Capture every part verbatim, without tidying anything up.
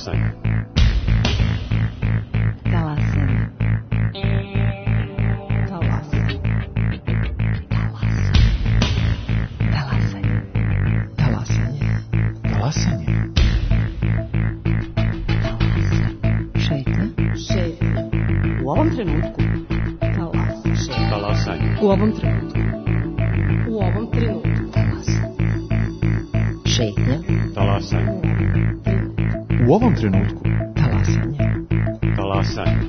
Talasanje. Talasanje. Talasanje. Talasanje. Talasanje. Talasanje. Šetnja. Šetnja. U ovom trenutku. Talasanje. Talasanje. U ovom trenutku. U ovom trenutku. Talasanje. Šetnja. Talasanje. U ovom trenutku. Talasanje. Talasanje.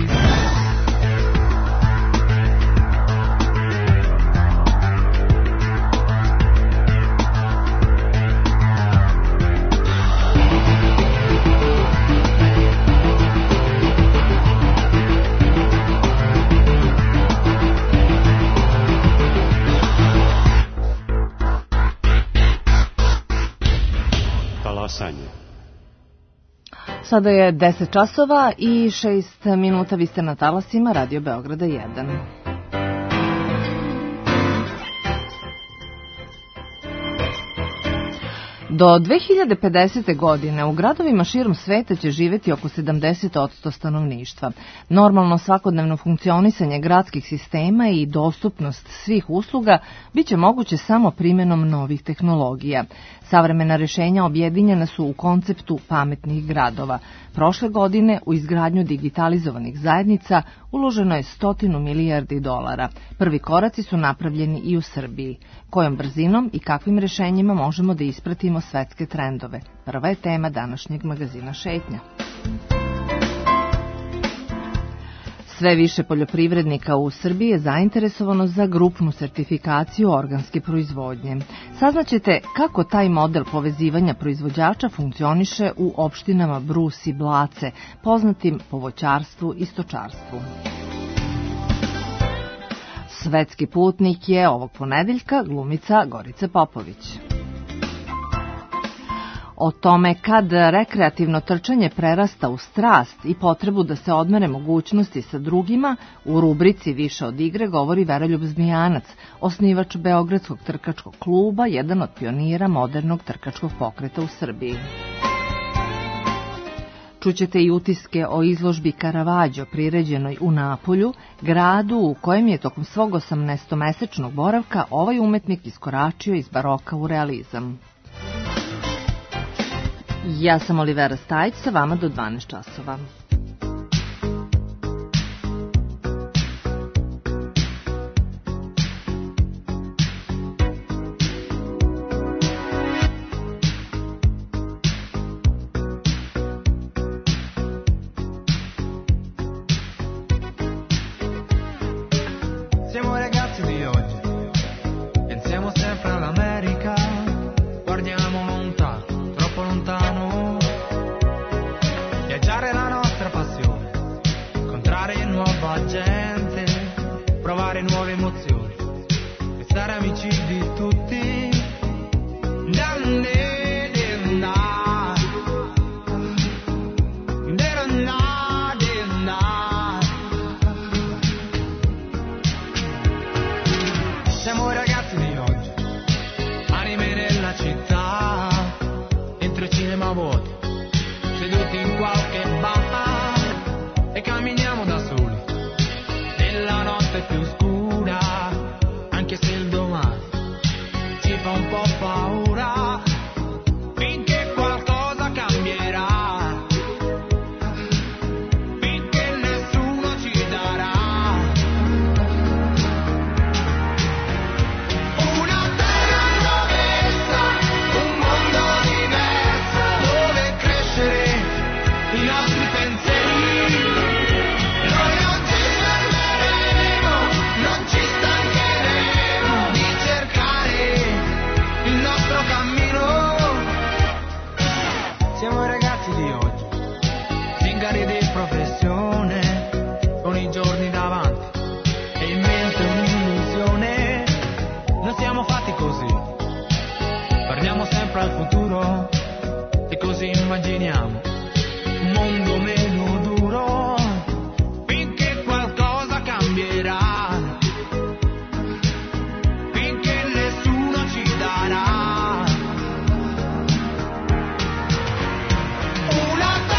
Talasanje. Sada je deset časova i šest minuta, vi ste na talasima Radio Beograda jedan. Do dve hiljade pedesete. godine u gradovima širom sveta će živjeti oko sedamdeset posto stanovništva. Normalno svakodnevno funkcionisanje gradskih sistema i dostupnost svih usluga bit će moguće samo primjenom novih tehnologija. Savremena rješenja objedinjena su u konceptu pametnih gradova. Prošle godine u izgradnju digitalizovanih zajednica uloženo je stotinu milijardi dolara. Prvi koraci su napravljeni i u Srbiji. Kojom brzinom i kakvim rješenjima možemo da ispratimo svetske trendove? Prva je tema današnjeg magazina Šetnja. Sve više poljoprivrednika u Srbiji je zainteresovano za grupnu sertifikaciju organske proizvodnje. Saznaćete kako taj model povezivanja proizvođača funkcioniše u opštinama Brus i Blace, poznatim po voćarstvu i stočarstvu. Svetski putnik je ovog ponedeljka glumica Gorica Popović. O tome kad rekreativno trčanje prerasta u strast i potrebu da se odmere mogućnosti sa drugima, u rubrici Više od igre govori Veroljub Zmijanac, osnivač Beogradskog trkačkog kluba, jedan od pionira modernog trkačkog pokreta u Srbiji. Čućete i utiske o izložbi Caravaggio priređenoj u Napolju, gradu u kojem je tokom svog osamnaestomesečnog boravka ovaj umetnik iskoračio iz baroka u realizam. Ja sam Olivera Stajić, sa vama do dvanaest časova. Siamo ragazzi di oggi, pensiamo sempre all'America, guardiamo lontano, troppo lontano, viaggiare è la nostra passione, incontrare nuova gente, provare nuove emozioni, e stare amici di tutti. Dande, denda, denda, denda. Siamo i ragazzi di oggi, anime nella città, dentro i cinema vuoti, seduti in qualche bar, e camminiamo da soli, nella notte più scura, anche se il domani ci fa un po' paura, finché qualcosa cambierà, finché nessuno ci darà una terra nuova, un mondo diverso, dove crescere i nostri pensieri. Noi non ci fermeremo, non ci stancheremo di cercare il nostro cammino. Siamo i ragazzi di oggi, zingari di professione, con i giorni davanti e in mente un'illusione. Non siamo fatti così, guardiamo sempre al futuro e così immaginiamo un mondo meno duro, finché qualcosa cambierà, finché nessuno ci darà una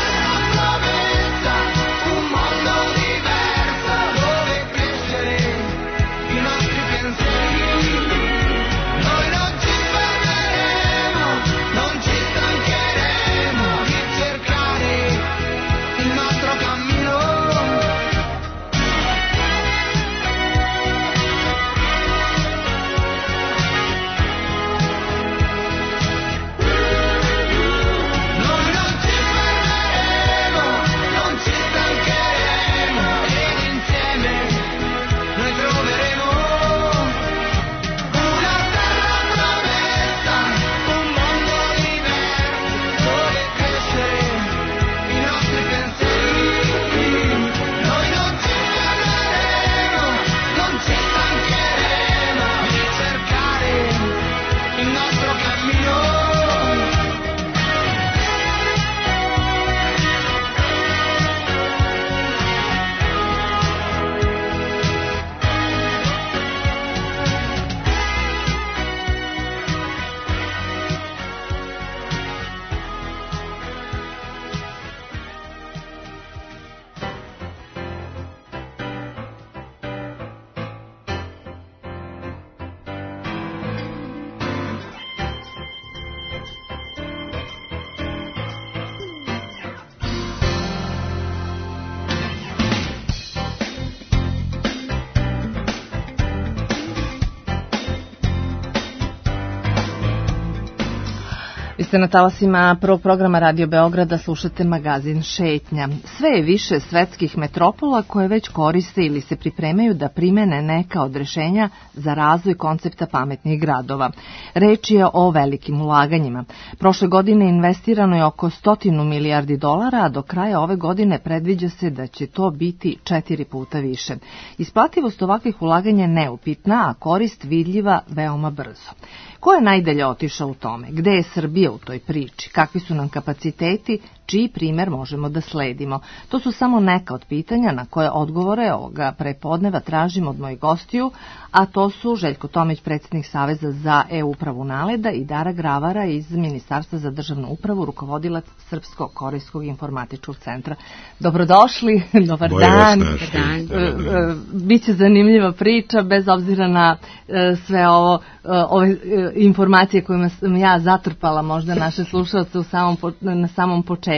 Vi ste na talasima prvog programa Radio Beograda, slušate magazin Šetnja. Sve je više svetskih metropola koje već koriste ili se pripremaju da primene neka od rešenja za razvoj koncepta pametnih gradova. Reč je o velikim ulaganjima. Prošle godine investirano je oko stotinu milijardi dolara, a do kraja ove godine predviđa se da će to biti četiri puta više. Isplativost ovakvih ulaganja je neupitna, a korist vidljiva veoma brzo. Ko je najdalje otišao u tome? Gde je Srbija u toj priči? Kakvi su nam kapaciteti? Čiji primer možemo da sledimo? To su samo neka od pitanja na koje odgovore ovoga prepodneva tražimo od mojih gostiju, a to su Željko Tomić, predsjednik Saveza za e-upravu NALED-a, i Dara Gravara iz Ministarstva za državnu upravu, rukovodilac Srpsko-korejskog informatičkog centra. Dobrodošli, dobar Boje dan. Dobar dan. Dobar dan. Biće zanimljiva priča, bez obzira na sve ovo, ove informacije kojima sam ja zatrpala možda naše slušalce u samom, na samom početku.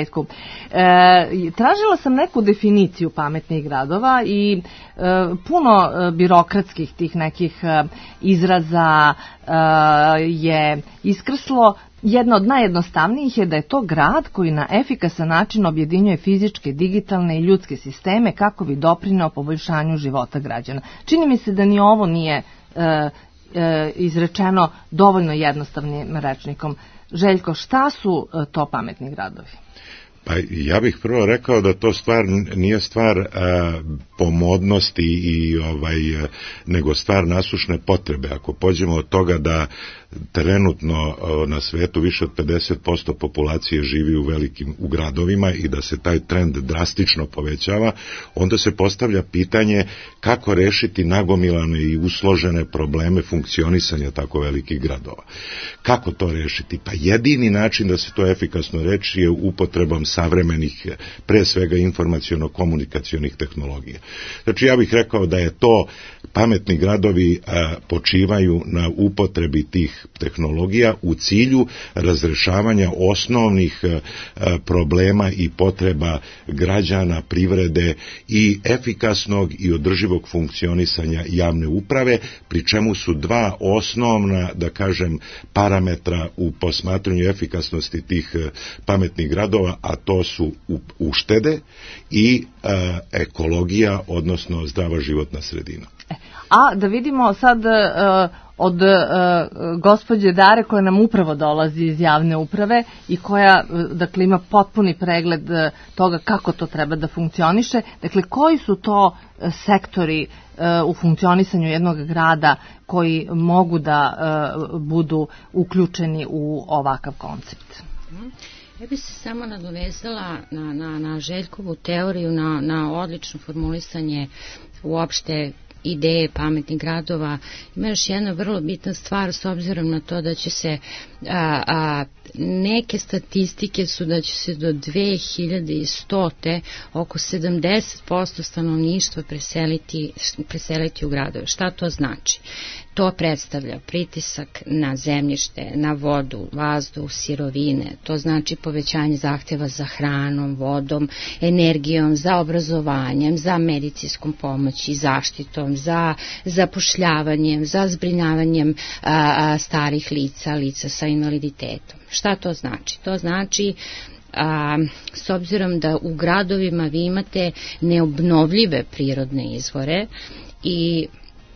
E, tražila sam neku definiciju pametnih gradova i e, puno birokratskih tih nekih izraza e, je iskrslo. Jedna od najjednostavnijih je da je to grad koji na efikasan način objedinjuje fizičke, digitalne i ljudske sisteme kako bi doprineo poboljšanju života građana. Čini mi se da ni ovo nije e, e, izrečeno dovoljno jednostavnim rečnikom. Željko, šta su to pametni gradovi? Pa ja bih prvo rekao da to stvar nije stvar a, pomodnosti i ovaj nego stvar nasušne potrebe. Ako pođemo od toga da trenutno na svetu više od pedeset posto populacije živi u velikim u gradovima i da se taj trend drastično povećava, onda se postavlja pitanje kako rešiti nagomilane i usložene probleme funkcionisanja tako velikih gradova. Kako to rešiti? Pa jedini način da se to efikasno reši je upotrebom savremenih, pre svega informaciono-komunikacionih tehnologija. Znači ja bih rekao da je to pametni gradovi a, počivaju na upotrebi tih tehnologija u cilju razrešavanja osnovnih a, problema i potreba građana, privrede i efikasnog i održivog funkcionisanja javne uprave, pri čemu su dva osnovna, da kažem, parametra u posmatranju efikasnosti tih a, pametnih gradova, a to su uštede i a, ekologija, odnosno zdrava životna sredina. A da vidimo sad uh, od uh, gospođe Dare, koja nam upravo dolazi iz javne uprave i koja uh, dakle ima potpuni pregled uh, toga kako to treba da funkcioniše. Dakle, koji su to uh, sektori uh, u funkcionisanju jednog grada koji mogu da uh, budu uključeni u ovakav koncept? Ja bih se samo nadovezala na, na, na Željkovu teoriju, na, na odlično formulisanje uopšte ideje pametnih gradova. Ima još jedna vrlo bitna stvar, s obzirom na to da će se a, a, neke statistike su da će se do dve hiljade stote oko sedamdeset posto stanovništva preseliti, preseliti u gradove. Šta to znači? To predstavlja pritisak na zemljište, na vodu, vazduh, sirovine. To znači povećanje zahteva za hranom, vodom, energijom, za obrazovanjem, za medicinskom pomoći, zaštitom, za zapošljavanjem, za zbrinjavanjem a, a, starih lica, lica sa invaliditetom. Šta to znači? To znači A, s obzirom da u gradovima vi imate neobnovljive prirodne izvore i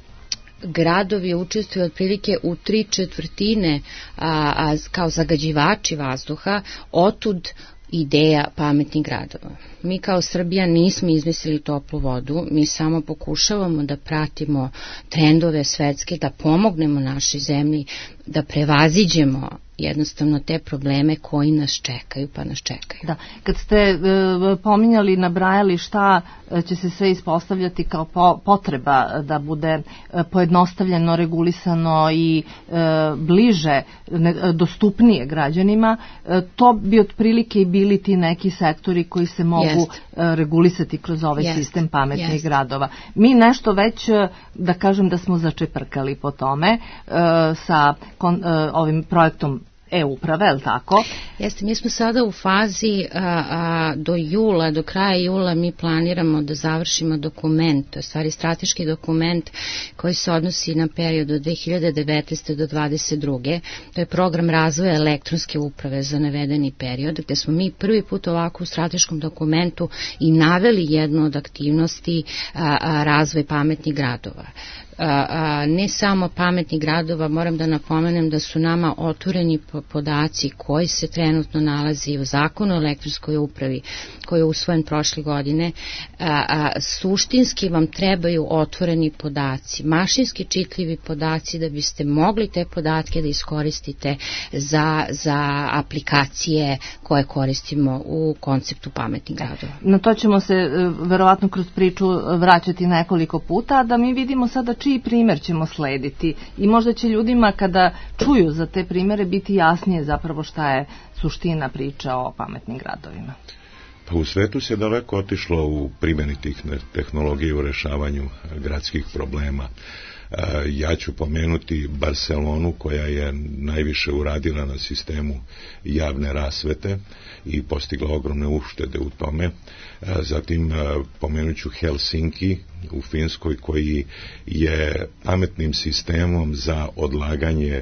gradovi učestvuju otprilike u tri četvrtine a, a, kao zagađivači vazduha, otud ideja pametnih gradova. Mi kao Srbija nismo izmislili toplu vodu, mi samo pokušavamo da pratimo trendove svetske, da pomognemo našoj zemlji, da prevaziđemo jednostavno te probleme koji nas čekaju, pa nas čekaju. Da, kad ste e, pominjali, nabrajali šta će se sve ispostavljati kao po, potreba da bude e, pojednostavljeno, regulisano i e, bliže, ne, dostupnije građanima, e, to bi otprilike i bili ti neki sektori koji se mogu Jest. regulisati kroz ovaj Jest. sistem pametnih Jest. gradova. Mi nešto već, da kažem da smo začeprkali po tome, e, sa kon, e, ovim projektom e-uprave, je li tako? Jeste, mi smo sada u fazi a, a, do jula, do kraja jula mi planiramo da završimo dokument, to je stvari strateški dokument koji se odnosi na period od dve hiljade devetnaeste do dvadeset druge. To je program razvoja elektronske uprave za navedeni period, gde smo mi prvi put ovako u strateškom dokumentu i naveli jednu od aktivnosti a, a, razvoj pametnih gradova. A, a, ne samo pametnih gradova, moram da napomenem da su nama otvoreni podaci koji se trenutno nalazi u zakonu o elektronskoj upravi koji je usvojen prošle godine. A, a, suštinski vam trebaju otvoreni podaci, mašinski čitljivi podaci da biste mogli te podatke da iskoristite za, za aplikacije koje koristimo u konceptu pametnih gradova. Na to ćemo se verovatno kroz priču vraćati nekoliko puta, da mi vidimo sada čiji primer ćemo slediti i možda će ljudima kada čuju za te primere biti jasnije zapravo šta je suština priča o pametnim gradovima. Pa u svetu se daleko otišlo u primjeni tih tehnologija u rešavanju gradskih problema. Ja ću pomenuti Barcelonu koja je najviše uradila na sistemu javne rasvete i postigla ogromne uštede u tome. Zatim pomenut ću Helsinki u Finskoj koji je pametnim sistemom za odlaganje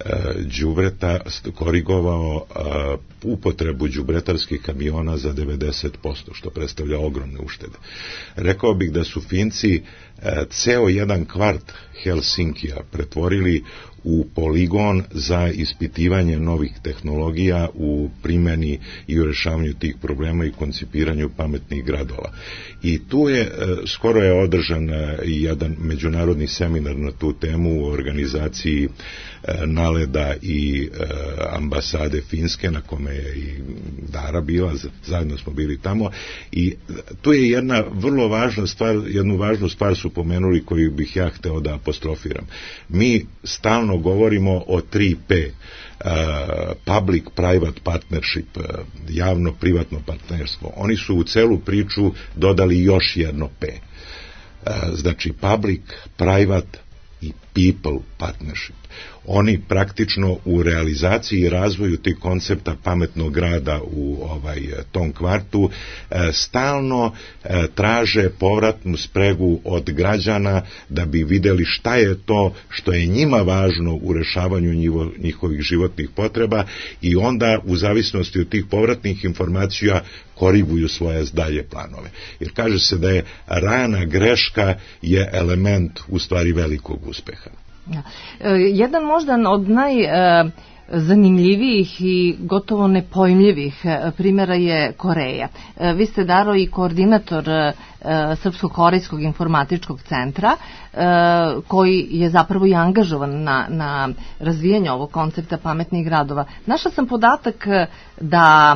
đubreta korigovao upotrebu đubretarskih kamiona za devedeset posto, što predstavlja ogromne uštede. Rekao bih da su Finci ceo jedan kvart Helsinkija pretvorili u poligon za ispitivanje novih tehnologija u primjeni i u rešavanju tih problema i koncipiranju pametnih gradova. I tu je, skoro je održan i jedan međunarodni seminar na tu temu u organizaciji Naleda i ambasade Finske, na kome je i Dara bila, zajedno smo bili tamo, i tu je jedna vrlo važna stvar, jednu važnu stvar su pomenuli koju bih ja hteo da apostrofiram. Mi stalno govorimo o tri P, Uh, public-private partnership, uh, javno-privatno partnerstvo. Oni su u celu priču dodali još jedno P. Uh, znači public, private i people partnership. Oni praktično u realizaciji i razvoju tih koncepta pametnog grada u ovaj tom kvartu e, stalno e, traže povratnu spregu od građana da bi videli šta je to što je njima važno u rešavanju njivo, njihovih životnih potreba i onda u zavisnosti od tih povratnih informacija koriguju svoje dalje planove. Jer kaže se da je rana greška je element u stvari velikog uspeha. Ja. E, jedan možda od najzanimljivijih i gotovo nepojmljivih primjera je Koreja. E, vi ste, Daro, i koordinator e, Srpsko-korejskog informatičkog centra e, koji je zapravo i angažovan na, na razvijanju ovog koncepta pametnih gradova. Našla sam podatak da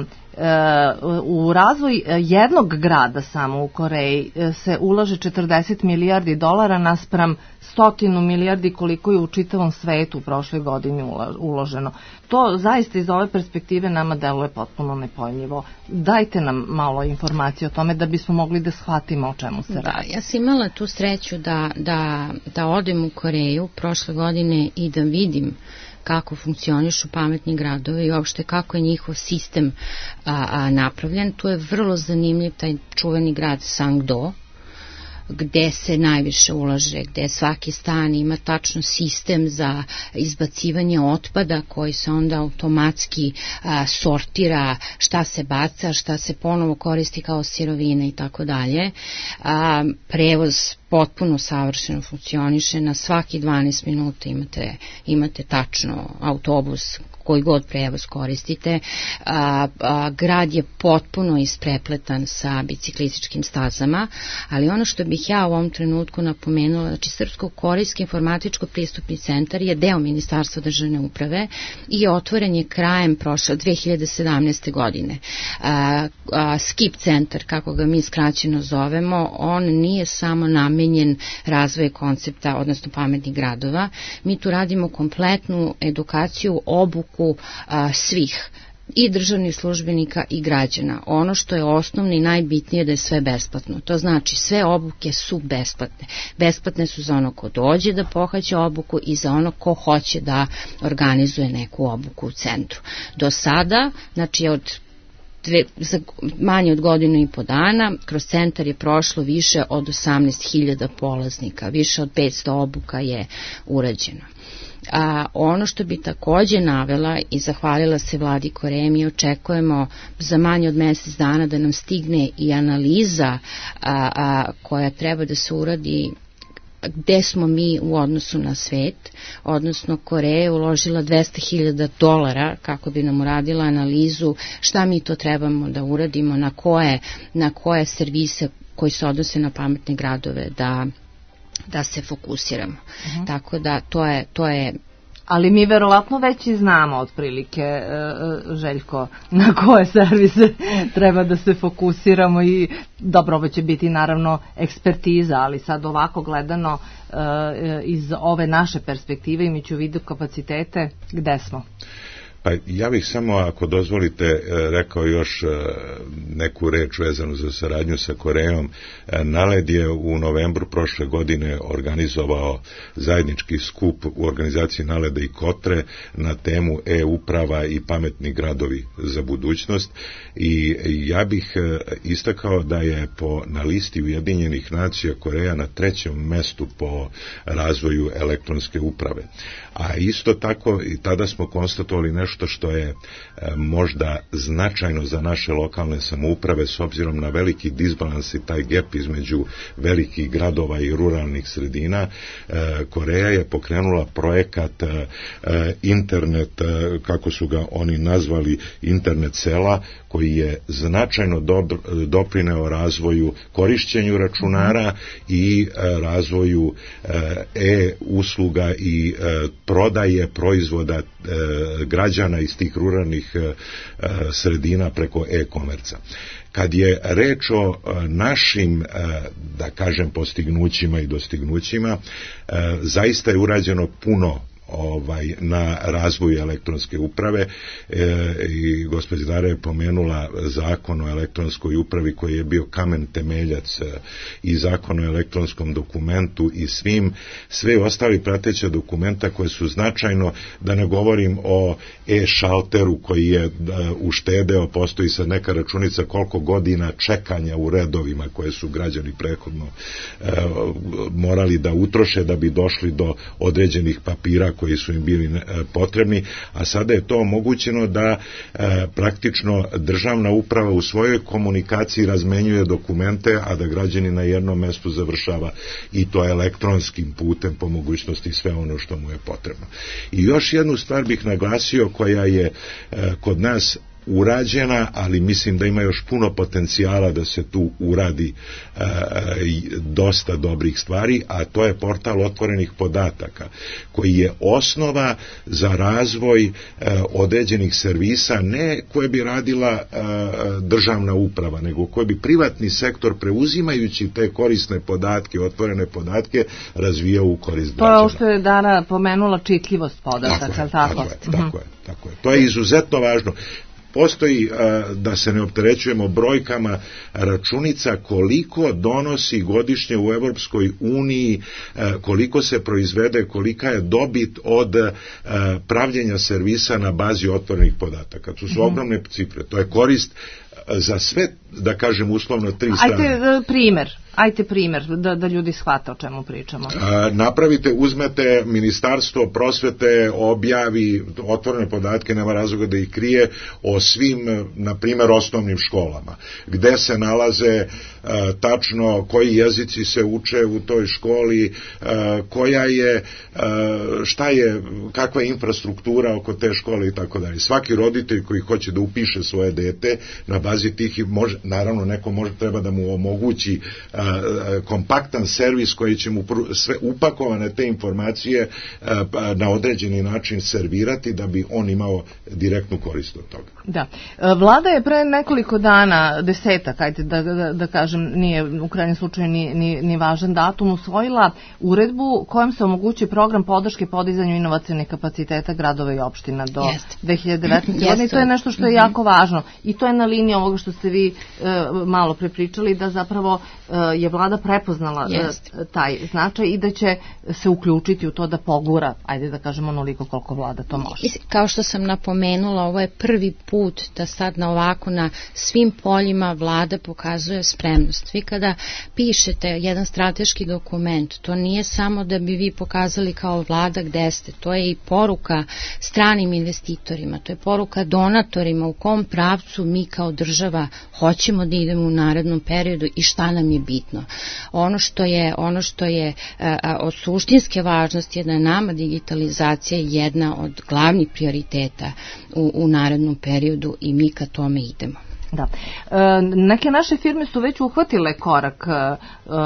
u razvoj jednog grada samo u Koreji se ulaže četrdeset milijardi dolara naspram stotinu milijardi koliko je u čitavom svetu u prošloj godini uloženo. To zaista iz ove perspektive nama deluje potpuno nepojmljivo. Dajte nam malo informacije o tome da bismo mogli da shvatimo o čemu se da, radi. Ja sam imala tu sreću da, da, da odem u Koreju prošle godine i da vidim kako funkcionišu pametni gradovi i uopšte kako je njihov sistem a, a, napravljen. Tu je vrlo zanimljiv taj čuveni grad Sangdo, gde se najviše ulaže, gde svaki stan ima tačno sistem za izbacivanje otpada koji se onda automatski a, sortira, šta se baca, šta se ponovo koristi kao sirovina i tako dalje. Prevoz potpuno savršeno funkcioniše, na svaki dvanaest minuta imate, imate tačno autobus koji god prevoz koristite. A, a, grad je potpuno isprepletan sa biciklističkim stazama, ali ono što bih ja u ovom trenutku napomenula, znači Srpsko-korejski informatičko pristupni centar je deo Ministarstva državne uprave i otvoren je krajem prošle dve hiljade sedamnaeste. godine. A, a, Skip centar, kako ga mi skraćeno zovemo, on nije samo namenjen razvoju koncepta, odnosno pametnih gradova. Mi tu radimo kompletnu edukaciju, obuku a, svih i državnih službenika i građana. Ono što je osnovno i najbitnije da je sve besplatno. To znači sve obuke su besplatne. Besplatne su za ono ko dođe da pohađa obuku i za ono ko hoće da organizuje neku obuku u centru. Do sada, znači od Dve, za manje od godinu i po dana, kroz centar je prošlo više od osamnaest hiljada polaznika, više od petsto obuka je urađeno. A ono što bi takođe navela i zahvalila se vladi Koreje, mi očekujemo za manje od mesec dana da nam stigne i analiza a, a, koja treba da se uradi gde smo mi u odnosu na svet, odnosno Koreja je uložila dvesta hiljada dolara kako bi nam uradila analizu šta mi to trebamo da uradimo, na koje, na koje servise koji se odnose na pametne gradove da, da se fokusiramo. Uh-huh. Tako da to je, to je Ali mi verovatno već i znamo otprilike, Željko, na koje servise treba da se fokusiramo i dobro, ovo će biti naravno ekspertiza, ali sad ovako gledano iz ove naše perspektive imajući u vidu kapacitete, gde smo? Pa ja bih samo, ako dozvolite, rekao još neku reč vezanu za saradnju sa Korejom. NALED je u novembru prošle godine organizovao zajednički skup u organizaciji NALED-a i Kotre na temu e-uprava i pametni gradovi za budućnost i ja bih istakao da je po, na listi Ujedinjenih nacija Koreja na trećem mestu po razvoju elektronske uprave. A isto tako i tada smo konstatovali nešto što je e, možda značajno za naše lokalne samouprave s obzirom na veliki disbalans i taj gap između velikih gradova i ruralnih sredina. E, Koreja je pokrenula projekat e, internet, e, kako su ga oni nazvali, internet sela, koji je značajno dobro, doprineo razvoju, korišćenju računara i e, razvoju e, e-usluga i e, prodaje proizvoda e, građana iz tih ruralnih e, sredina preko e-komerca. Kad je reč o našim, da kažem, postignućima i dostignućima, zaista je urađeno puno ovaj na razvoju elektronske uprave e, i gospođa Dara je pomenula zakon o elektronskoj upravi koji je bio kamen temeljac e, i zakon o elektronskom dokumentu i svim sve ostali prateća dokumenta koje su značajno, da ne govorim o e-šalteru koji je da, uštedeo, postoji sad neka računica koliko godina čekanja u redovima koje su građani prethodno e, morali da utroše da bi došli do određenih papira koji su im bili potrebni, a sada je to omogućeno da e, praktično državna uprava u svojoj komunikaciji razmenjuje dokumente, a da građani na jednom mestu završava i to elektronskim putem po mogućnosti sve ono što mu je potrebno. I još jednu stvar bih naglasio koja je e, kod nas urađena, ali mislim da ima još puno potencijala da se tu uradi e, dosta dobrih stvari, a to je portal otvorenih podataka, koji je osnova za razvoj e, određenih servisa, ne koje bi radila e, državna uprava, nego koje bi privatni sektor, preuzimajući te korisne podatke, otvorene podatke, razvijao u korist građana. To je ovo što je Dara pomenula, čitljivost podataka, tako, tako? Tako je, tako je, tako je. To je izuzetno važno. Postoji, da se ne opterećujemo brojkama, računica koliko donosi godišnje u Evropskoj uniji, koliko se proizvede, kolika je dobit od pravljenja servisa na bazi otvorenih podataka. To su ogromne cifre. To je korist za sve, da kažem uslovno, tri strane. Ajte primer. Ajte primer, da, da ljudi shvate o čemu pričamo. A, napravite, uzmete Ministarstvo prosvete, objavi otvorene podatke, nema razloga da ih krije, o svim, na primjer, osnovnim školama. Gde se nalaze a, tačno koji jezici se uče u toj školi, a, koja je, a, šta je, kakva je infrastruktura oko te škole i tako dalje. Svaki roditelj koji hoće da upiše svoje dete na bazi tih i može, naravno neko može, treba da mu omogući a, a, kompaktan servis koji će mu pru, sve upakovane te informacije a, a, na određeni način servirati da bi on imao direktnu korist od toga. Da. Vlada je pre nekoliko dana, desetak, ajde da, da, da kažem, nije u krajnjem slučaju ni, ni, ni važan datum, usvojila uredbu kojom se omogućuje program podrške podizanju inovacionih kapaciteta gradova i opština do Jest. dve hiljade devetnaeste. godine i to je nešto što je jako važno i to je na liniji ovoga što ste vi e, malo prepričali, da zapravo e, je vlada prepoznala e, taj značaj i da će se uključiti u to da pogura, ajde da kažemo onoliko koliko vlada to može. Kao što sam napomenula, ovo je prvi put da sad na ovako na svim poljima vlada pokazuje spremnost. Vi kada pišete jedan strateški dokument, to nije samo da bi vi pokazali kao vlada gde ste, to je i poruka stranim investitorima, to je poruka donatorima u kom pravcu mi kao država hoćemo da idemo u narednom periodu i šta nam je bitno. Ono što je, ono što je a, a, od suštinske važnosti je da je nama digitalizacija jedna od glavnih prioriteta u, u narednom periodu i mi ka tome idemo. Da. E, neke naše firme su već uhvatile korak e,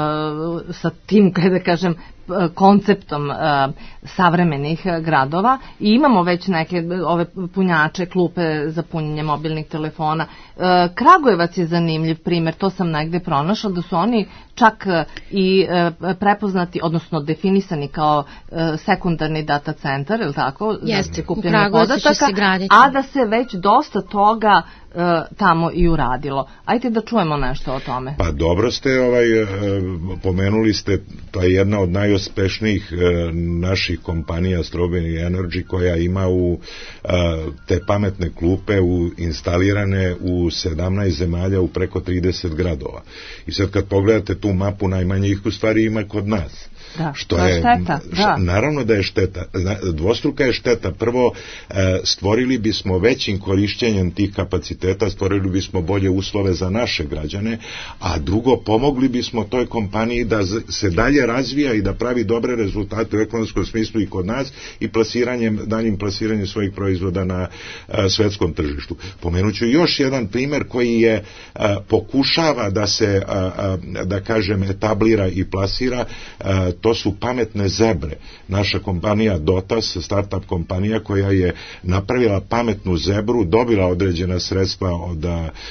sa tim, kada da kažem, konceptom e, savremenih gradova i imamo već neke ove punjače, klupe za punjenje mobilnih telefona. E, Kragujevac je zanimljiv primjer, to sam negde pronašla, da su oni čak i e, prepoznati, odnosno definisani kao e, sekundarni data centar, je li tako? Jeste, u Kragujevcu će se graditi. A da se već dosta toga e, tamo i uradilo. Ajde da čujemo nešto o tome. Pa dobro ste ovaj, e, pomenuli ste, to je jedna od najuspešnijih e, naših kompanija Strawberry Energy, koja ima u e, te pametne klupe u, instalirane u sedamnaest zemalja u preko trideset gradova. I sad kad pogledate tu mapu, najmanje ih u stvari ima kod nas. Da, što to je šteta. Da. Naravno da je šteta. Dvostruka je šteta. Prvo, stvorili bismo većim korišćenjem tih kapaciteta, stvorili bismo bolje uslove za naše građane, a drugo, pomogli bismo toj kompaniji da se dalje razvija i da pravi dobre rezultate u ekonomskom smislu i kod nas i plasiranjem, daljim plasiranjem svojih proizvoda na svetskom tržištu. Pomenuću još jedan primjer koji je pokušava da se, da kažem, etablira i plasira. To su pametne zebre. Naša kompanija Dotas, startup kompanija koja je napravila pametnu zebru, dobila određena sredstva od,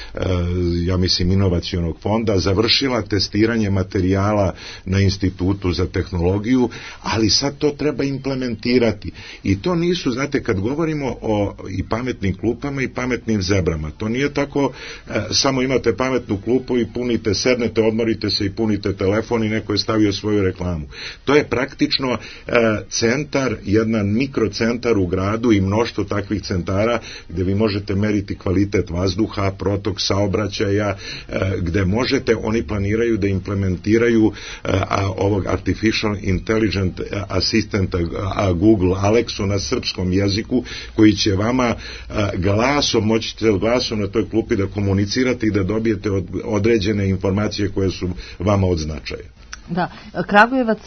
ja mislim, inovacionog fonda, završila testiranje materijala na Institutu za tehnologiju, ali sad to treba implementirati. I to nisu, znate, kad govorimo o i pametnim klupama i pametnim zebrama, to nije tako, samo imate pametnu klupu i punite, sednete, odmorite se i punite telefon i neko je stavio svoju reklamu. To je praktično e, centar, jedan mikrocentar u gradu i mnoštvo takvih centara gde vi možete meriti kvalitet vazduha, protok saobraćaja, e, gde možete, oni planiraju da implementiraju e, a, ovog artificial intelligent asistenta a, Google Alexu na srpskom jeziku, koji će vama a, glasom, moćete glasom na toj klupi da komunicirate i da dobijete od, određene informacije koje su vama od značaja. Da, Kragujevac?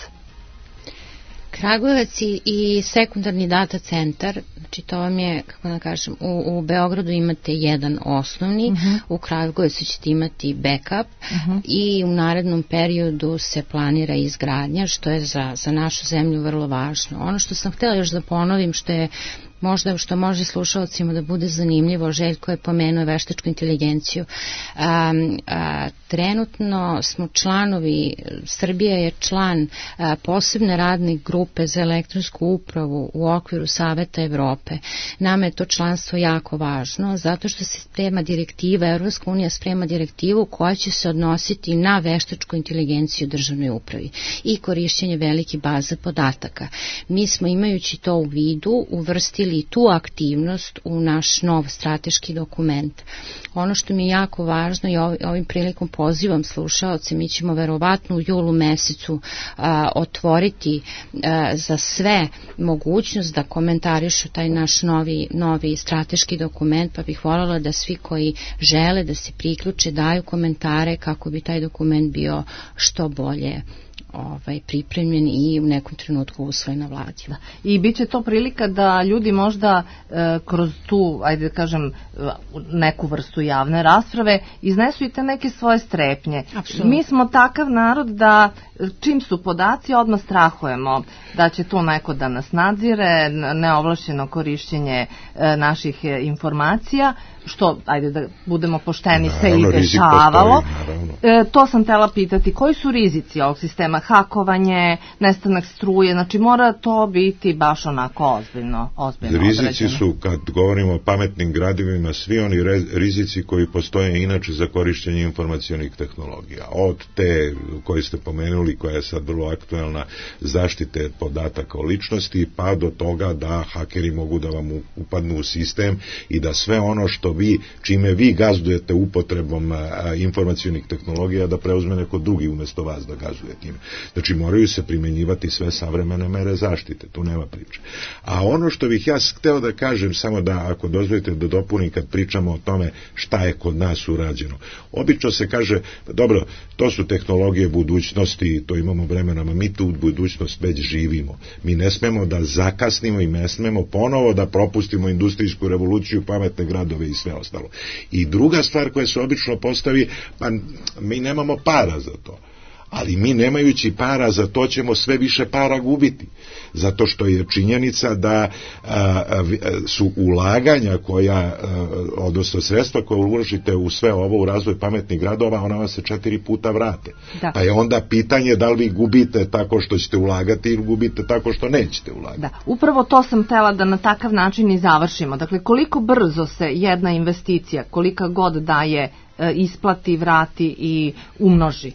Kragujevac i, i sekundarni data centar, znači to vam je, kako da kažem, u, u Beogradu imate jedan osnovni, uh-huh. u Kragujevcu ćete imati backup uh-huh. i u narednom periodu se planira izgradnja, što je za, za našu zemlju vrlo važno. Ono što sam htjela još da ponovim, što je možda što može slušalcima da bude zanimljivo, Željko je pomenuo veštačku inteligenciju. A, a, trenutno smo članovi, Srbija je član a, posebne radne grupe za elektronsku upravu u okviru Saveta Evrope. Nama je to članstvo jako važno, zato što se sprema direktiva, Evropska unija sprema direktivu koja će se odnositi na veštačku inteligenciju državnoj upravi i korišćenje velike baze podataka. Mi smo, imajući to u vidu, uvrstili i tu aktivnost u naš nov strateški dokument. Ono što mi je jako važno i ovim prilikom pozivam slušaoce, mi ćemo verovatno u julu mesecu a, otvoriti a, za sve mogućnost da komentarišu taj naš novi, novi strateški dokument, pa bih voljela da svi koji žele da se priključe daju komentare kako bi taj dokument bio što bolje ovaj, pripremljen i u nekom trenutku usvojen na vladi. Da. I bit će to prilika da ljudi možda e, kroz tu, ajde da kažem, neku vrstu javne rasprave iznesu i te neke svoje strepnje. Apsolutno. Mi smo takav narod da čim su podaci odmah strahujemo da će to neko da nas nadzire, neovlašćeno korišćenje e, naših e, informacija, što, ajde da budemo pošteni, naravno, se i dešavalo. Postoji, e, to sam tela pitati, koji su rizici ovog sistema? Hakovanje, nestanak struje, znači mora to biti baš onako ozbiljno, ozbiljno rizici određeno. Su, kad govorimo o pametnim gradivima, svi oni re, rizici koji postoje inače za korišćenje informacionih tehnologija. Od te koje ste pomenuli, koja je sad vrlo aktuelna, zaštite podataka o ličnosti, pa do toga da hakeri mogu da vam upadnu u sistem i da sve ono što vi, čime vi gazdujete upotrebom a, informacionih tehnologija, da preuzme neko drugi umesto vas da gazduje tim. Znači moraju se primenjivati sve savremene mere zaštite, tu nema priče. A ono što bih ja hteo da kažem, samo da ako dozvolite da dopunim kad pričamo o tome šta je kod nas urađeno. Obično se kaže, dobro, to su tehnologije budućnosti, to imamo vremena, ma mi tu budućnost već živimo. Mi ne smemo da zakasnimo i ne smemo ponovo da propustimo industrijsku revoluciju, pametne gradove i sve ostalo. I druga stvar koja se obično postavi, pa mi nemamo para za to. Ali mi nemajući para za to ćemo sve više para gubiti. Zato što je činjenica da a, a, su ulaganja koja, a, odnosno sredstva koje uložite u sve ovo, u razvoj pametnih gradova, ona vam se četiri puta vrate. Da. Pa je onda pitanje da li vi gubite tako što ćete ulagati ili gubite tako što nećete ulagati. Da, upravo to sam htela da na takav način i završimo. Dakle, koliko brzo se jedna investicija, kolika god daje, isplati, vrati i umnoži.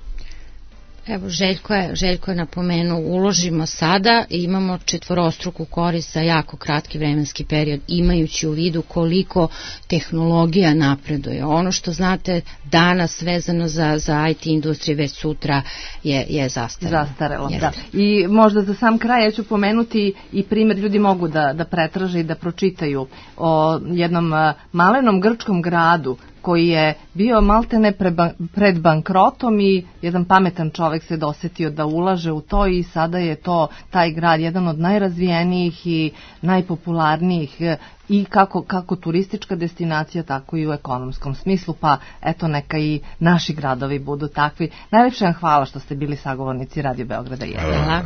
Evo, Željko je, Željko je napomenuo, uložimo sada i imamo četvorostruku korist za jako kratki vremenski period, imajući u vidu koliko tehnologija napreduje. Ono što znate danas vezano za, za I T industriju već sutra je, je zastarelo. Zastarelo, da. I možda za sam kraj ja ću pomenuti i primjer, ljudi mogu da, da pretraže i da pročitaju o jednom malenom grčkom gradu koji je bio maltene pred bankrotom i jedan pametan čovek se dosetio da ulaže u to i sada je to taj grad jedan od najrazvijenijih i najpopularnijih i kako, kako turistička destinacija, tako i u ekonomskom smislu, pa eto neka i naši gradovi budu takvi. Najlepše vam hvala što ste bili sagovornici Radio Beograda jedan. Hvala.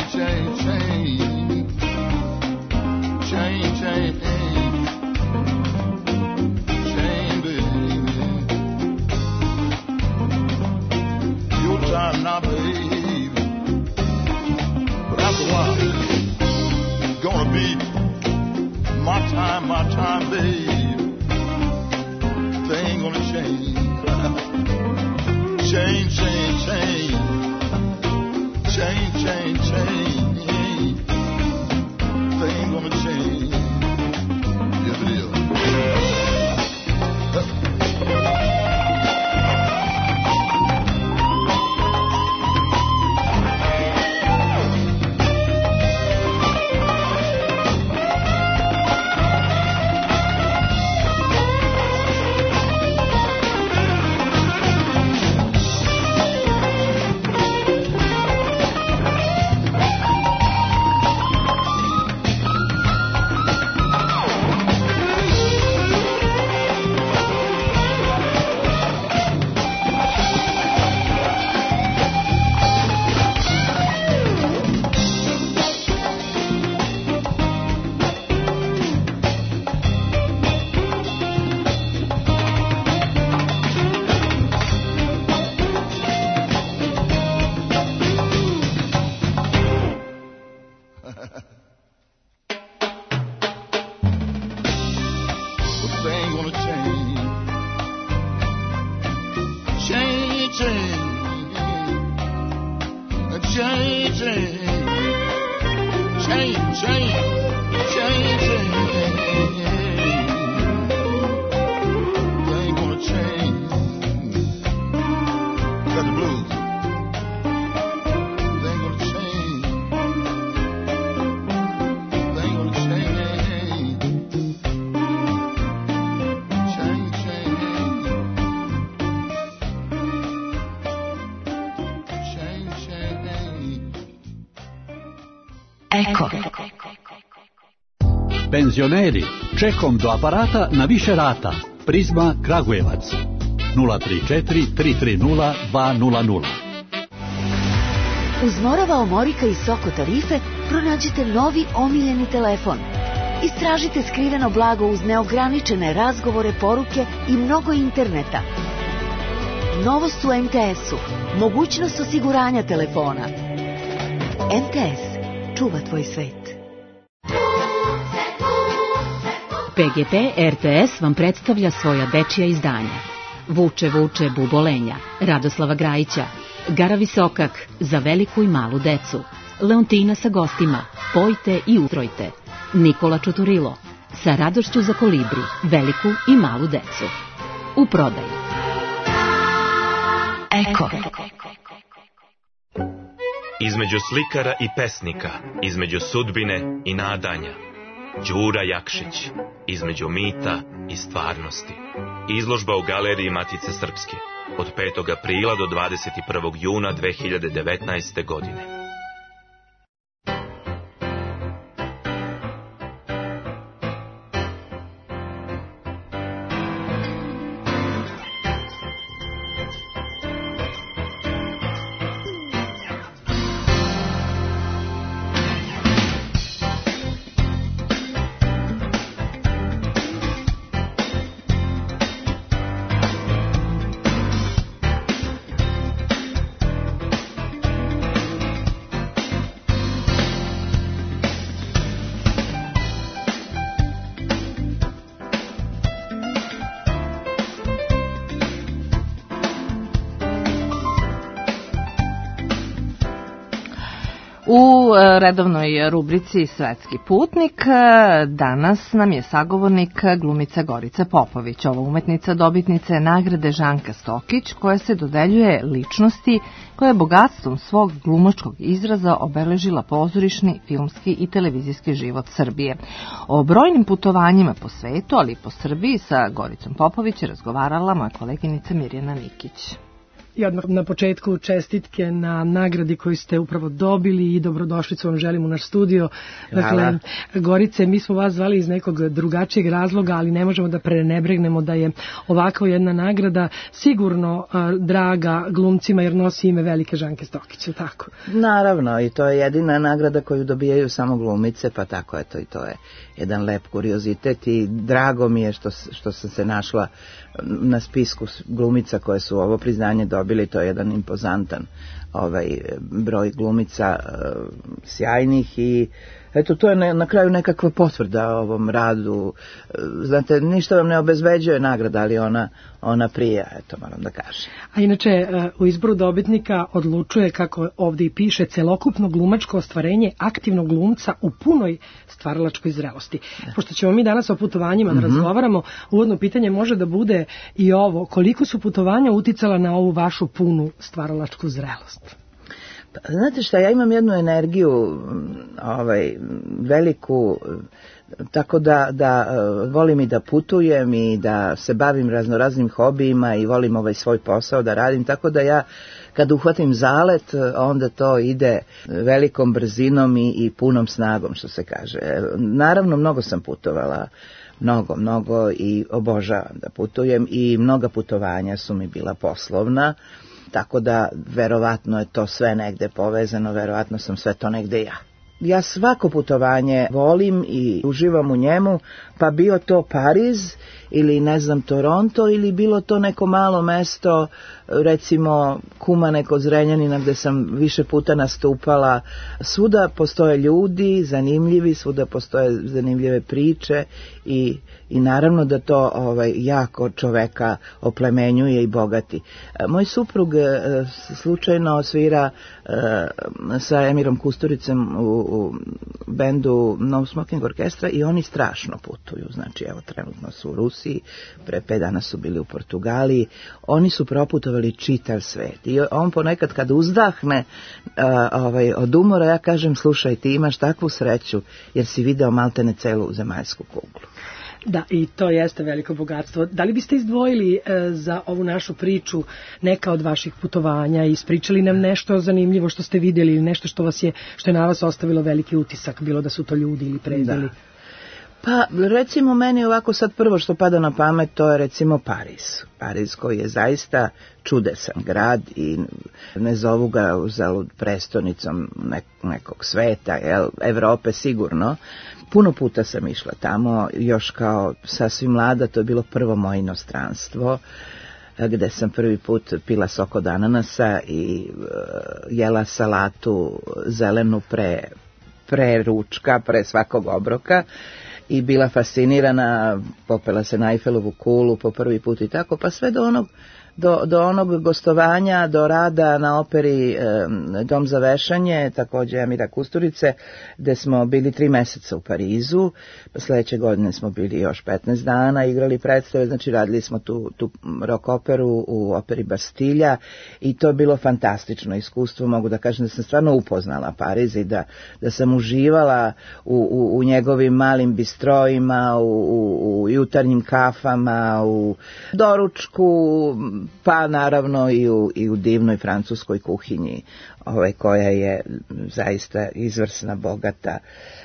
change, change, change, change, change, baby. Your time now, baby. But after a while, it's gonna be my time, my time, baby. Things gonna change. Change, change, change. Change, change, change. Things gonna change. Yes, it is. Eko. Penzioneri, čekom do aparata na više rata. Prizma Kragujevac. nula tri četiri tri tri nula dva nula nula. Uz Morava Omorika i Soko tarife pronađite novi omiljeni telefon. Istražite skriveno blago uz neograničene razgovore, poruke i mnogo interneta. Novost u em te esu. Mogućnost osiguranja telefona. em te es. Čuva tvoj svet. P G P R T S vam predstavlja svoja dečija izdanja. Vuče, vuče, bubolenja, Radoslava Grajića, Gara Visokak, za veliku i malu decu, Leontina sa gostima, Pojte i utrojte, Nikola Čuturilo, sa radošću za kolibri, veliku i malu decu. U prodaju. Eko. Između slikara i pesnika, između sudbine i nadanja. Đura Jakšić, između mita i stvarnosti. Izložba u Galeriji Matice Srpske od petog aprila do dvadeset prvog juna dve hiljade devetnaeste. godine. U redovnoj rubrici Svetski putnik danas nam je sagovornik glumica Gorica Popović. Ova umetnica dobitnica je nagrade Žanka Stokić, koja se dodeljuje ličnosti koja je bogatstvom svog glumačkog izraza obeležila pozorišni, filmski i televizijski život Srbije. O brojnim putovanjima po svetu, ali i po Srbiji sa Goricom Popović je razgovarala moja koleginica Mirjana Nikić. I odmah na početku čestitke na nagradi koju ste upravo dobili i dobrodošlicu vam želim u naš studio. Dakle, Gorice, mi smo vas zvali iz nekog drugačijeg razloga, ali ne možemo da prenebregnemo da je ovakva jedna nagrada sigurno a, draga glumcima jer nosi ime velike Žanke Stokić, tako? Naravno, i to je jedina nagrada koju dobijaju samo glumice, pa tako eto i to je jedan lep kuriozitet i drago mi je što, što sam se našla na spisku glumica koje su ovo priznanje dobili, to je jedan impozantan ovaj broj glumica uh, sjajnih i eto to je ne, na kraju nekakva potvrda ovom radu. Znate, ništa vam ne obezbeđuje nagrada, ali ona, ona prija, eto moram da kažem. A inače, u izboru dobitnika odlučuje, kako ovdje i piše, celokupno glumačko ostvarenje aktivnog glumca u punoj stvaralačkoj zrelosti. Da. Pošto ćemo mi danas o putovanjima da mm-hmm. razgovaramo, uvodno pitanje može da bude i ovo, koliko su putovanja uticala na ovu vašu punu stvaralačku zrelost? Znate šta, ja imam jednu energiju ovaj, veliku, tako da, da volim i da putujem i da se bavim raznoraznim hobijima i volim ovaj svoj posao da radim, tako da ja kad uhvatim zalet, onda to ide velikom brzinom i, i punom snagom, što se kaže. Naravno, mnogo sam putovala, mnogo, mnogo i obožavam da putujem i mnoga putovanja su mi bila poslovna, tako da verovatno je to sve negde povezano, verovatno sam sve to negde ja. Ja svako putovanje volim i uživam u njemu, pa bio to Pariz ili ne znam Toronto ili bilo to neko malo mesto, recimo Kumane kod Zrenjanina gde sam više puta nastupala. Svuda postoje ljudi zanimljivi, svuda postoje zanimljive priče i, i naravno da to ovaj, jako čoveka oplemenjuje i bogati. Moj suprug slučajno svira sa Emirom Kusturicem u, u bendu No Smoking Orkestra i oni strašno putuju. Znači, evo, trenutno su u Rusiji, pre pet dana su bili u Portugaliji, oni su proputovali čitav svet. I on ponekad kad uzdahne uh, ovaj, od umora, ja kažem, slušaj, ti imaš takvu sreću, jer si video maltene celu zemaljsku kuglu. Da, i to jeste veliko bogatstvo. Da li biste izdvojili e, za ovu našu priču neka od vaših putovanja i ispričali nam nešto zanimljivo što ste vidjeli ili nešto što vas je, što je na vas ostavilo veliki utisak, bilo da su to ljudi ili predeli? Pa, recimo, meni ovako sad prvo što pada na pamet, to je recimo Pariz. Pariz koji je zaista čudesan grad i ne zovu ga uzalud prestonicom nek, nekog sveta, jel, Evrope sigurno. Puno puta sam išla tamo, još kao sasvim mlada, to je bilo prvo moje inostranstvo, gde sam prvi put pila sok od ananasa i uh, jela salatu zelenu pre, pre ručka, pre svakog obroka. I bila fascinirana, popela se na Eiffelovu kulu po prvi put i tako, pa sve do onog, do, do onog gostovanja, do rada na operi e, Dom za vešanje, također Emira Kusturice, gde smo bili tri meseca u Parizu, pa sljedeće godine smo bili još petnaest dana, igrali predstave, znači radili smo tu, tu rock operu u operi Bastilja i to je bilo fantastično iskustvo, mogu da kažem da sam stvarno upoznala Pariz i da, da sam uživala u, u, u njegovim malim bistrojima, u, u, u jutarnjim kafama, u doručku, pa naravno i u, i u divnoj francuskoj kuhinji, ovaj, koja je zaista izvrsna, bogata.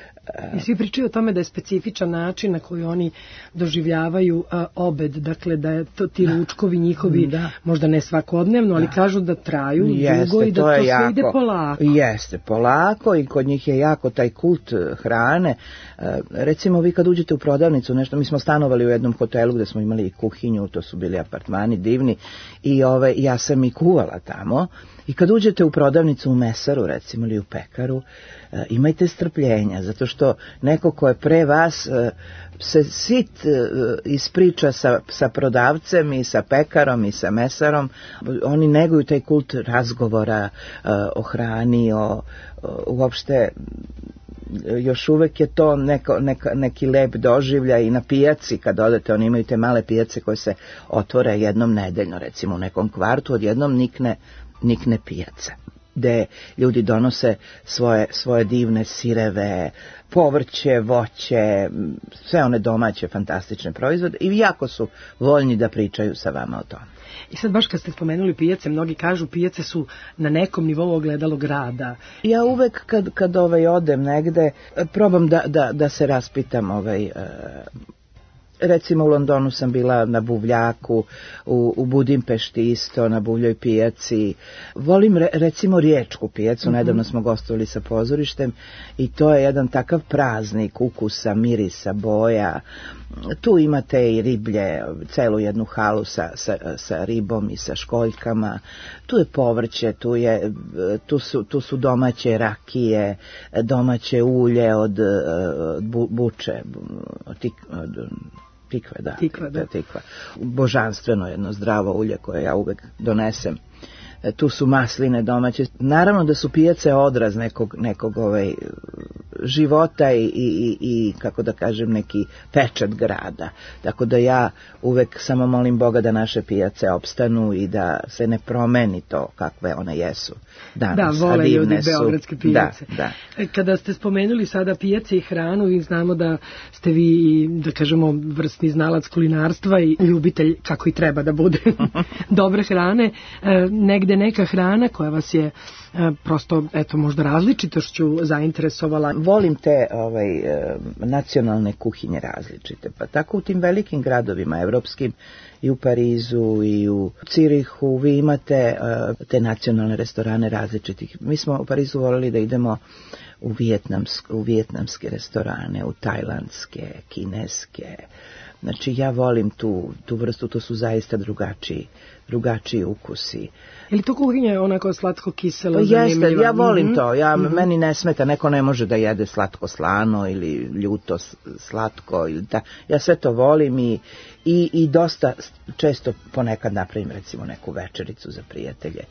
I svi pričaju o tome da je specifičan način na koji oni doživljavaju a, obed, dakle da je to, ti ručkovi njihovi da. Možda ne svakodnevno, ali da. Kažu da traju Jeste, dugo i da to, to sve jako, ide polako. Jeste, polako i kod njih je jako taj kult hrane. E, recimo vi kad uđete u prodavnicu, nešto, mi smo stanovali u jednom hotelu gde smo imali i kuhinju, to su bili apartmani divni i ove, ja sam i kuvala tamo. I kad uđete u prodavnicu u mesaru, recimo, ili u pekaru, e, imajte strpljenja, zato što neko ko je pre vas e, se sit e, ispriča sa, sa prodavcem i sa pekarom i sa mesarom, oni neguju taj kult razgovora e, o hrani, o, o uopšte još uvek je to neko, neka, neki lep doživljaj i na pijaci kad odete, oni imaju te male pijace koje se otvore jednom nedeljno, recimo u nekom kvartu, odjednom nikne nikne pijaca. gde ljudi donose svoje, svoje divne sireve, povrće, voće, sve one domaće fantastične proizvode i jako su voljni da pričaju sa vama o tome. I sad baš kad ste spomenuli pijace, mnogi kažu pijace su na nekom nivou ogledalo grada. Ja uvek kad, kad ovaj odem negde, probam da, da, da se raspitam ovaj... Uh, recimo u Londonu sam bila na buvljaku, u, u Budimpešti isto, na buvljoj pijaci. Volim re, recimo riječku pijacu, mm-hmm. nedavno smo gostovali sa pozorištem i to je jedan takav praznik ukusa, mirisa, boja. Tu imate i riblje, celu jednu halu sa, sa, sa ribom i sa školjkama. Tu je povrće, tu, je, tu, su, tu su domaće rakije, domaće ulje od, od bu, buče, od, od tikve, da, tikva, da. tikva. Božanstveno jedno zdravo ulje koje ja uvek donesem. Tu su masline domaće. Naravno da su pijace odraz nekog, nekog ovaj, života i, i, i, kako da kažem, neki pečat grada. Tako da ja uvek samo molim Boga da naše pijace opstanu i da se ne promeni to kakve one jesu danas. Da, vole ljudi beogradske pijace. Da, da. Kada ste spomenuli sada pijace i hranu i znamo da ste vi, da kažemo, vrstni znalac kulinarstva i ljubitelj, kako i treba da bude, dobre hrane, negde neka hrana koja vas je prosto, eto, možda različitošću zainteresovala. Volim te ovaj, nacionalne kuhinje različite, pa tako u tim velikim gradovima evropskim i u Parizu i u Cirihu vi imate te nacionalne restorane različitih. Mi smo u Parizu volili da idemo u, vijetnamsk, u vijetnamske restorane, u tajlandske, kineske. Znači ja volim tu, tu vrstu, to su zaista drugačiji, drugačiji ukusi. Je li to kuhinja onako slatko-kiselo, pa zanimljiva? Jeste, ja volim mm-hmm. to, ja, mm-hmm. meni ne smeta, neko ne može da jede slatko-slano ili ljuto slatko, ili ta, ja sve to volim i, i, i dosta često ponekad napravim recimo neku večericu za prijatelje.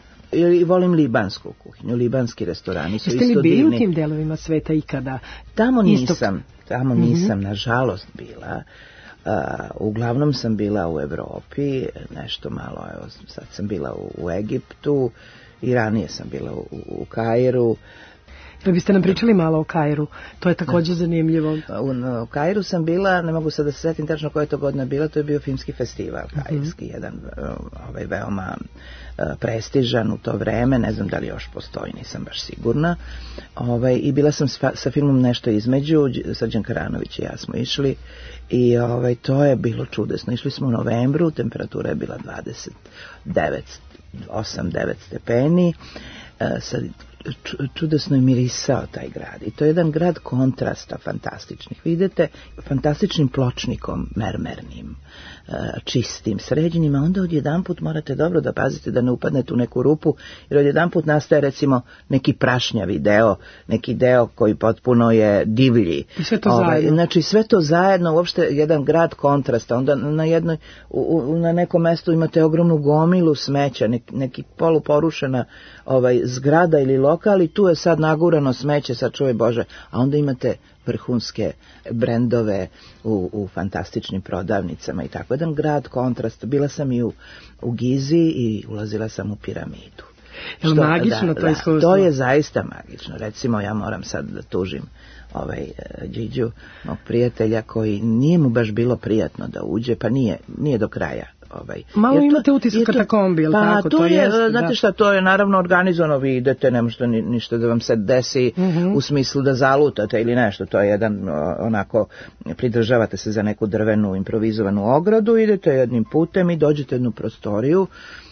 I volim libansku kuhinju, libanski restorani su isto divni. Jeste li bili u tim delovima sveta ikada? Tamo nisam, tamo nisam, mm-hmm. nažalost bila. Uh, uglavnom sam bila u Evropi, nešto malo, evo, sad sam bila u, u Egiptu i ranije sam bila u, u Kairu. Da biste nam pričali malo o Kairu, to je također zanimljivo. U, u Kairu sam bila, ne mogu sad da se setim tačno koja je to godina bila, to je bio filmski festival kairski, mm-hmm. jedan ovaj, veoma uh, prestižan u to vreme, ne znam da li još postoji, nisam baš sigurna. Ovaj, I bila sam sa, sa filmom Nešto između, Srđan Karanović i ja smo išli i ovaj, to je bilo čudesno. Išli smo u novembru, temperatura je bila dvadeset devet, osam devet stepeni, uh, sad čudesno je mirisao taj grad i to je jedan grad kontrasta fantastičnih. Vidite, fantastičnim pločnikom mermernim, čistim, sređenim, a onda odjedanput morate dobro da pazite da ne upadnete u neku rupu, jer odjedanput nastaje recimo neki prašnjavi deo, neki deo koji potpuno je divlji. I sve to ovaj, zajedno. Znači sve to zajedno, uopšte jedan grad kontrasta, onda na jednoj, u, u, na nekom mestu imate ogromnu gomilu smeća, neki, neki poluporušena ovaj, zgrada ili lokal i tu je sad nagurano smeće, sad čuvaj Bože, a onda imate vrhunske brendove u, u fantastičnim prodavnicama i tako. Jedan grad kontrast. Bila sam i u, u Gizi i ulazila sam u piramidu. Je li magično da, to iskustvo? Da, to je zaista magično. Recimo, ja moram sad da tužim ovaj uh, Điđu, mog prijatelja, koji nije mu baš bilo prijatno da uđe, pa nije, nije do kraja. Ovaj. Malo imate utisak katakombi, je li pa, tako? To, to je, jeste, znate da. šta, to je naravno organizovano, vi idete, ne možete ni, ništa da vam se desi mm-hmm. u smislu da zalutate ili nešto, to je jedan, onako, pridržavate se za neku drvenu improvizovanu ogradu, idete jednim putem i dođete u jednu prostoriju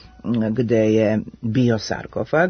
gde je bio sarkofag,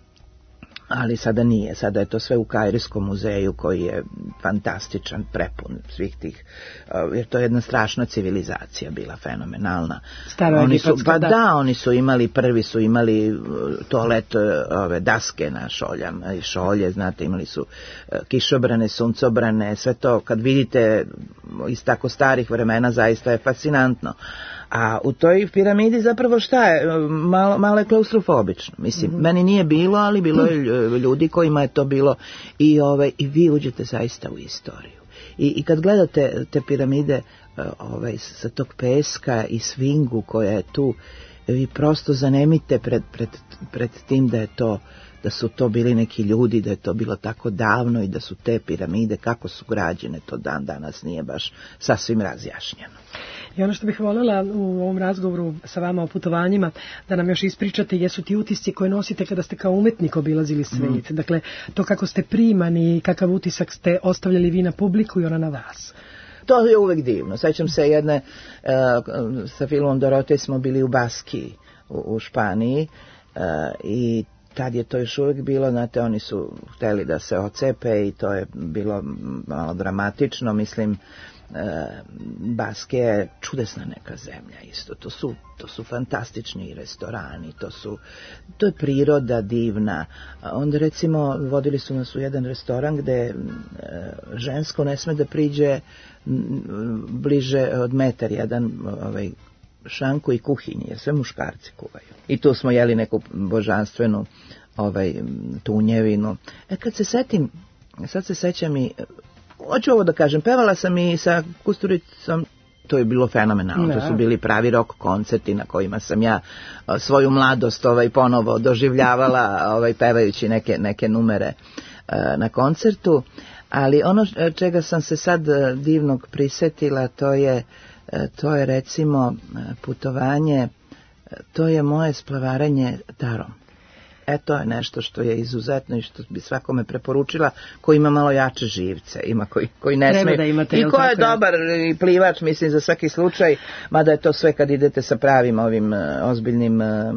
ali sada nije, sada je to sve u Kairskom muzeju koji je fantastičan, prepun svih tih, jer to je jedna strašna civilizacija bila, fenomenalna. Oni su, pa da. da, oni su imali, prvi su imali toalet, ove daske na šoljama i šolje, znate, imali su kišobrane, suncobrane, sve to kad vidite iz tako starih vremena zaista je fascinantno. A u toj piramidi zapravo šta je? Malo, malo je klaustrofobično. Mislim, mm-hmm. meni nije bilo, ali bilo je ljudi kojima je to bilo. I, ovaj, i vi uđete zaista u istoriju. I, i kad gledate te piramide ovaj, sa tog peska i svingu koja je tu, vi prosto zanemite pred, pred, pred tim da je to, da su to bili neki ljudi, da je to bilo tako davno i da su te piramide, kako su građene, to dan danas nije baš sasvim razjašnjeno. I ono što bih voljela u ovom razgovoru sa vama o putovanjima, da nam još ispričate, jesu ti utisci koje nosite kada ste kao umetnik obilazili svijet. Mm. Dakle, to kako ste primani, kakav utisak ste ostavljali vi na publiku i ona na vas. To je uvek divno. Sećam se jedne, uh, sa filmom Dorote smo bili u Baskiji, u, u Španiji, uh, i tad je to još uvijek bilo, znate, oni su hteli da se ocepe i to je bilo malo dramatično, mislim. Baske je čudesna neka zemlja isto, to su, to su fantastični restorani, to su, to je priroda divna. Onda recimo vodili su nas u jedan restoran gde žensko ne sme da priđe bliže od metar jedan, ovaj, šanku i kuhinji, jer sve muškarci kuvaju. I tu smo jeli neku božanstvenu ovaj, tunjevinu. E kad se setim, sad se sećam i hoću ovo da kažem, pevala sam i sa Kusturicom, to je bilo fenomenalno, ne. To su bili pravi rock koncerti na kojima sam ja svoju mladost ovaj, ponovo doživljavala ovaj, pevajući neke, neke numere na koncertu, ali ono čega sam se sad divnog prisetila, to je, to je recimo putovanje, to je moje splavaranje tarom. E, to je nešto što je izuzetno i što bi svakome preporučila ko ima malo jače živce, ima koji, koji ne sme. I ko je dobar i plivač, mislim, za svaki slučaj, mada je to sve kad idete sa pravim ovim ozbiljnim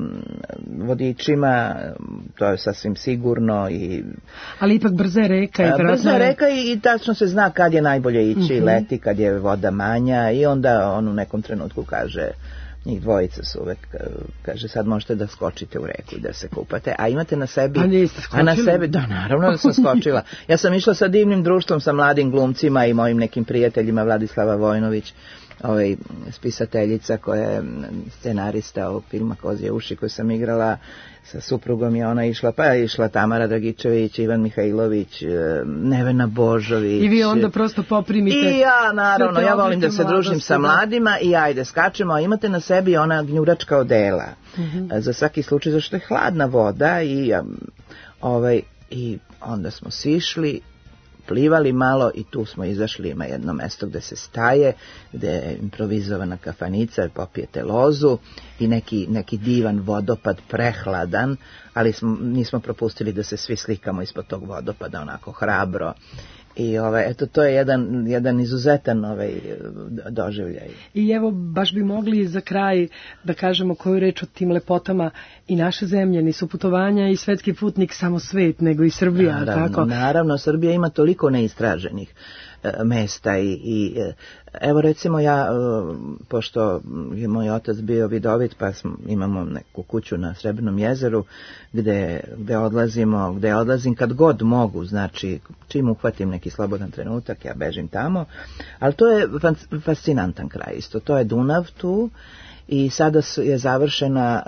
vodičima, to je sasvim sigurno. I ali ipak brza je reka. I brza je reka i, i tačno se zna kad je najbolje ići, uh-huh. leti, kad je voda manja i onda on u nekom trenutku kaže... Njih dvojica su uvek, kaže, sad možete da skočite u reku i da se kupate, a imate na sebi... A niste skočili? A na sebi, da, naravno da sam skočila. Ja sam išla sa divnim društvom, sa mladim glumcima i mojim nekim prijateljima, Vladislava Vojnović, ovaj, spisateljica koja je scenarista ovog filma Kozje uši koju sam igrala, sa suprugom je ona išla, pa je išla Tamara Dragičević, Ivan Mihajlović, Nevena Božović. I vi onda prosto poprimite... I ja, naravno, ja volim da se družim sa mladima i ajde, skačemo, a imate na sebi ona gnjuračka odela. Uh-huh. Za svaki slučaj, zašto je hladna voda i, ovaj, i onda smo sišli, plivali malo i tu smo izašli, ima jedno mesto gde se staje, gde je improvizovana kafanica, popijete lozu i neki, neki divan vodopad, prehladan, ali smo, nismo propustili da se svi slikamo ispod tog vodopada, onako hrabro. I ovaj, eto, to je jedan, jedan izuzetan ovaj, doživljaj. I evo, baš bi mogli za kraj da kažemo koju reč o tim lepotama i naše zemlje, nisu putovanja i svetski putnik samo svet, nego i Srbija. Naravno, tako? naravno, Srbija ima toliko neistraženih e, mesta i, i e, evo recimo ja, e, pošto je moj otac bio vidovit, pa smo, imamo neku kuću na Srebrnom jezeru gde, gde odlazimo, gde odlazim kad god mogu, znači čim uhvatim neki slobodan trenutak, ja bežim tamo, ali to je fascinantan kraj isto, to je Dunav tu i sada je završena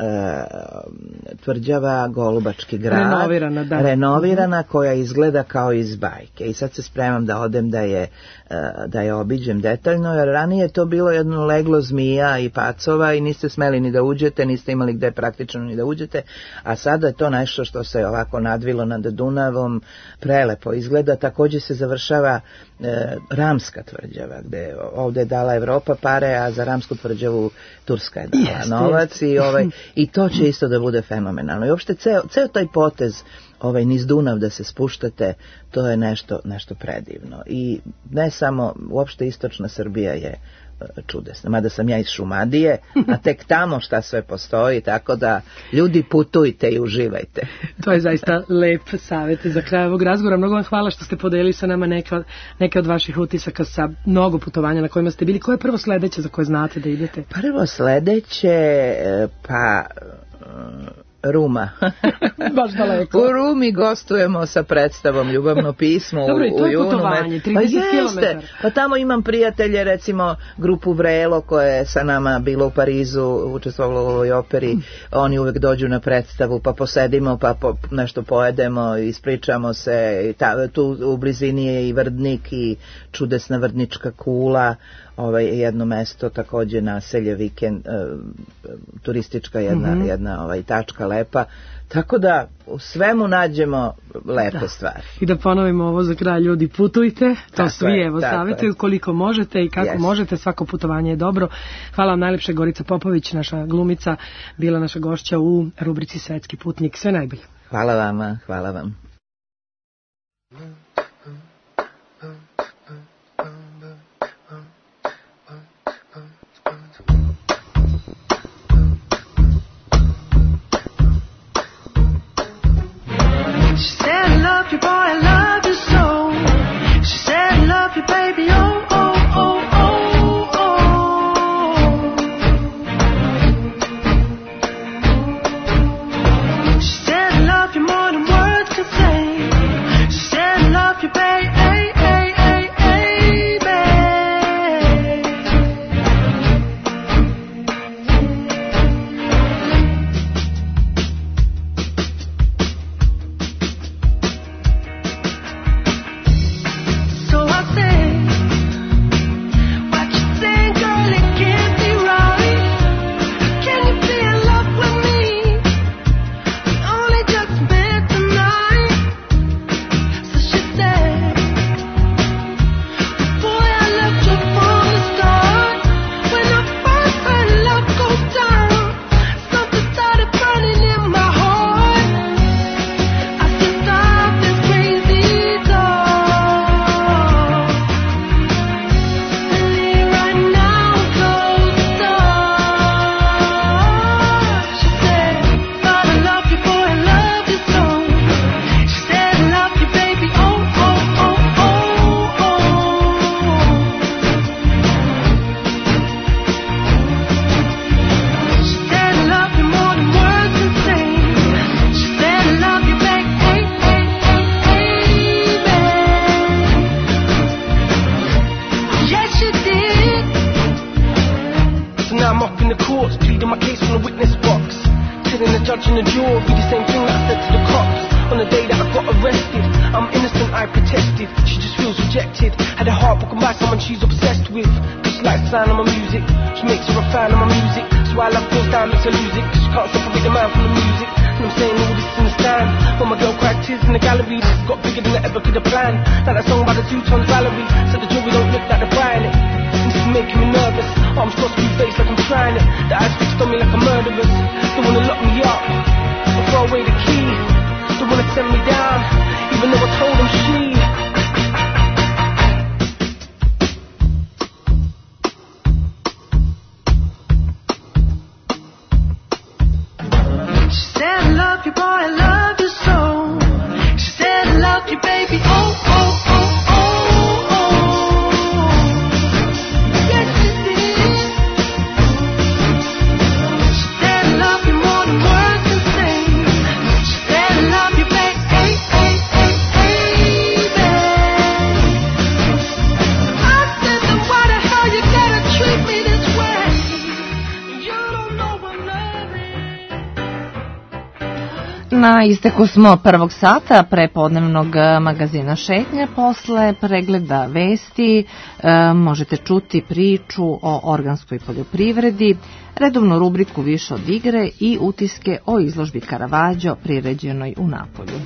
e, tvrđava Golubački grad, renovirana, da. renovirana koja izgleda kao iz bajke i sad se spremam da odem da je, e, da je obiđem detaljno, jer ranije je to bilo jedno leglo zmija i pacova i niste smeli ni da uđete, niste imali gde praktično ni da uđete, a sada je to nešto što se ovako nadvilo nad Dunavom, prelepo izgleda. Također se završava e, Ramska tvrđava, gde ovde je dala Evropa pare, a za Ramsku tvrđavu Turska je dala yes, novac yes. I, ovaj, i to će isto da bude fenomenalno. I uopšte ceo, ceo taj potez ovaj, niz Dunav da se spuštate, to je nešto, nešto predivno. I ne samo, uopšte istočna Srbija je čudesna. Mada sam ja iz Šumadije, a tek tamo šta sve postoji, tako da ljudi putujte i uživajte. To je zaista lep savjet za kraj ovog razgovora. Mnogo vam hvala što ste podelili sa nama neke, neke od vaših utisaka sa mnogo putovanja na kojima ste bili. Koje je prvo sledeće za koje znate da idete? Prvo sledeće, pa... Ruma. Baš daleko. U Rumi gostujemo sa predstavom Ljubavno pismo. Dobro, i to je u junu. putovanje, trideset kilometara. Pa tamo imam prijatelje, recimo grupu Vrelo koja je sa nama bila u Parizu, učestvovala u ovoj operi. Mm. Oni uvek dođu na predstavu, pa posedimo, pa po, nešto pojedemo, ispričamo se. I ta, tu u blizini je i Vrdnik i čudesna Vrdnička kula. ovaj, jedno mesto, takođe naselje, vikend, e, turistička jedna, mm-hmm. jedna ovaj, tačka lepa. Tako da u svemu nađemo lepe da. stvari. I da ponovimo ovo za kraj, ljudi, putujte, to tako svi je, evo savjetuju koliko možete i kako yes. možete, svako putovanje je dobro. Hvala vam najlepše, Gorica Popović, naša glumica, bila naša gošća u rubrici Svetski putnik. Sve najbolje. Hvala vama, hvala vam. She said, I love you, boy, I love you so. She said, I love you, baby, oh, oh, oh, oh, oh. She said, I love you more than words can say. She said, I love you, baby, hey, hey, hey, hey, babe. So I said, what you think, girl, it can't be right. Can you be in love with me? We only just met tonight. So she said, boy, I loved you from the start. When I first heard love go down, something started burning in my heart. I said, stop this crazy talk. And leave right now, close the door. She said, but I love you, boy, I love you so. She said, I love you, baby, oh, oh, oh, oh, oh. She said, I love you more than words can say. She said, I love you, baby, hey, hey, hey, hey, babe. Yes, she did. So now I'm up in the courts, pleading my case from the witness box. Telling the judge and the jury the same thing that I said to the cops. On the day that I got arrested, I'm innocent, I protested. She just feels rejected. Had her heart broken by someone she's obsessed with. Cause she likes the sound of my music. She makes her a fan of my music. So while love goes down, makes her lose it. Cause she can't separate the man from the music. And I'm saying all this in the stand. When my girl cried tears in the gallery, this got bigger than I ever could have planned. Like that song by the Two-Tone Valerie. Said the jury don't look like they're buying it. This is making me nervous. Arms crossed, blue face like I'm trying it. The eyes fixed on me like a murderer's. They wanna lock me up or throw away the key. They wanna send me down, even though I told them she. She said, I love you, boy, I love you so. She said, I love you, baby, oh, oh, oh, oh, oh. Yes, she did. She said, I love you more than words can say. She said, I love you, baby, hey, hey, hey, hey, babe. I said, then why the hell you gotta treat me this way? You don't know what love is. Na isteku smo prvog sata prepodnevnog magazina Šetnja. Posle pregleda vesti e, možete čuti priču o organskoj poljoprivredi, redovnu rubriku Više od igre i utiske o izložbi Caravaggio priređenoj u Napolju.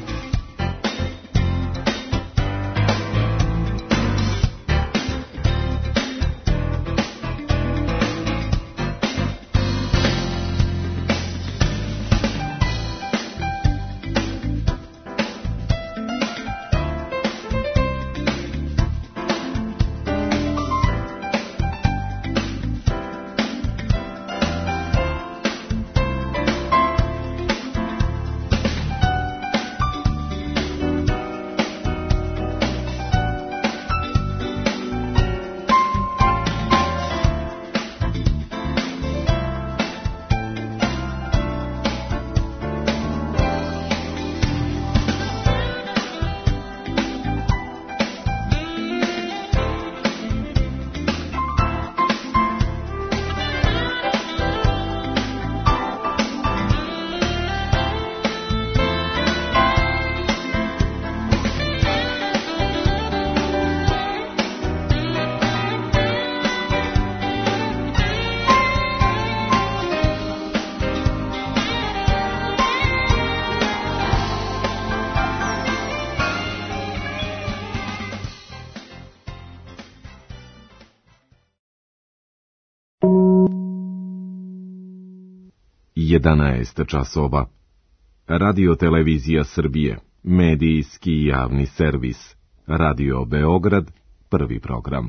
jedanaest časova. Radio Televizija Srbije, medijski javni servis. Radio Beograd, prvi program.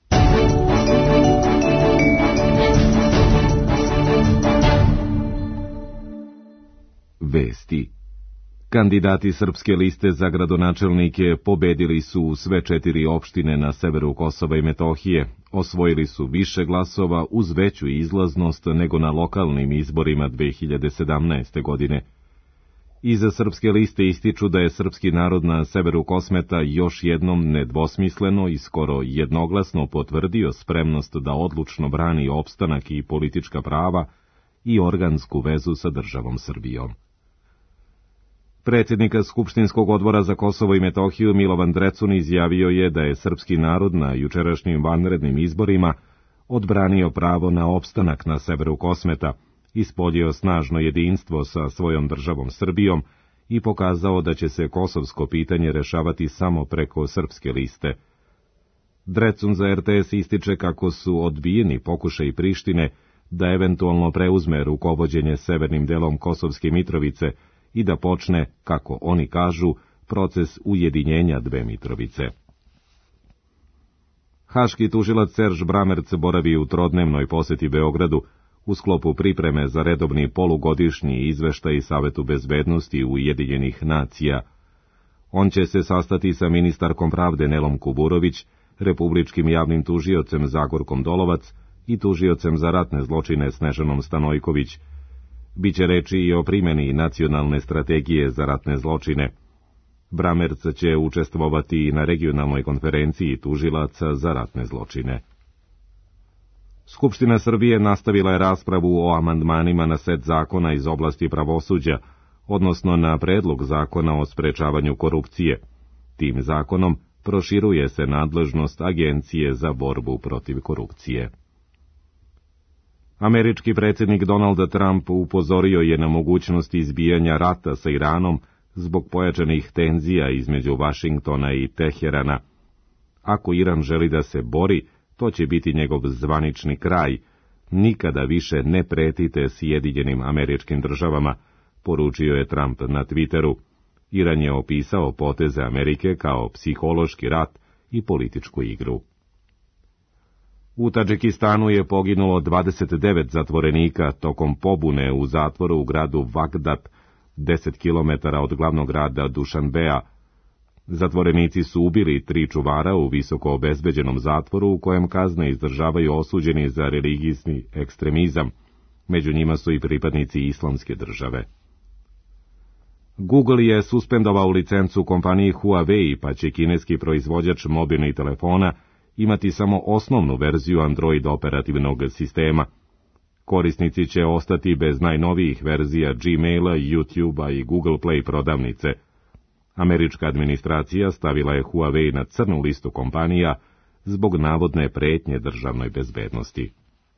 Vesti. Kandidati Srpske liste za gradonačelnike pobedili su u sve četiri opštine na severu Kosova i Metohije, osvojili su više glasova uz veću izlaznost nego na lokalnim izborima dve hiljade sedamnaeste. godine. Iza Srpske liste ističu da je srpski narod na severu Kosmeta još jednom nedvosmisleno i skoro jednoglasno potvrdio spremnost da odlučno brani opstanak i politička prava i organsku vezu sa državom Srbijom. Predsjednika Skupštinskog odbora za Kosovo i Metohiju Milovan Drecun izjavio je da je srpski narod na jučerašnjim vanrednim izborima odbranio pravo na opstanak na severu Kosmeta, ispoljio snažno jedinstvo sa svojom državom Srbijom i pokazao da će se kosovsko pitanje rešavati samo preko Srpske liste. Drecun za er te es ističe kako su odbijeni pokušaj Prištine da eventualno preuzme rukovođenje severnim delom Kosovske Mitrovice i da počne, kako oni kažu, proces ujedinjenja dve Mitrovice. Haški tužilac Serž Bramerc boravi u trodnevnoj poseti Beogradu u sklopu pripreme za redovni polugodišnji izveštaj Savetu bezbednosti Ujedinjenih nacija. On će se sastati sa ministarkom pravde Nelom Kuburović, republičkim javnim tužiocem Zagorkom Dolovac i tužiocem za ratne zločine Snežanom Stanojković. Biće reči i o primjeni nacionalne strategije za ratne zločine. Bramerc će učestvovati i na regionalnoj konferenciji tužilaca za ratne zločine. Skupština Srbije nastavila je raspravu o amandmanima na set zakona iz oblasti pravosuđa, odnosno na predlog zakona o sprečavanju korupcije. Tim zakonom proširuje se nadležnost Agencije za borbu protiv korupcije. Američki predsjednik Donald Trump upozorio je na mogućnost izbijanja rata sa Iranom zbog pojačanih tenzija između Vašingtona i Teherana. Ako Iran želi da se bori, to će biti njegov zvanični kraj. Nikada više ne pretite Sjedinjenim Američkim Državama, poručio je Trump na Twitteru. Iran je opisao poteze Amerike kao psihološki rat i političku igru. U Tadžikistanu je poginulo dvadeset devet zatvorenika tokom pobune u zatvoru u gradu Vagdad, deset kilometara od glavnog grada Dušanbea. Zatvorenici su ubili tri čuvara u visoko obezbeđenom zatvoru u kojem kazne izdržavaju osuđeni za religijski ekstremizam. Među njima su i pripadnici Islamske države. Google je suspendovao licencu kompaniji Huawei, pa će kineski proizvođač mobilnih telefona imati samo osnovnu verziju Android operativnog sistema. Korisnici će ostati bez najnovijih verzija Gmaila, YouTubea i Google Play prodavnice. Američka administracija stavila je Huawei na crnu listu kompanija zbog navodne pretnje državnoj bezbednosti.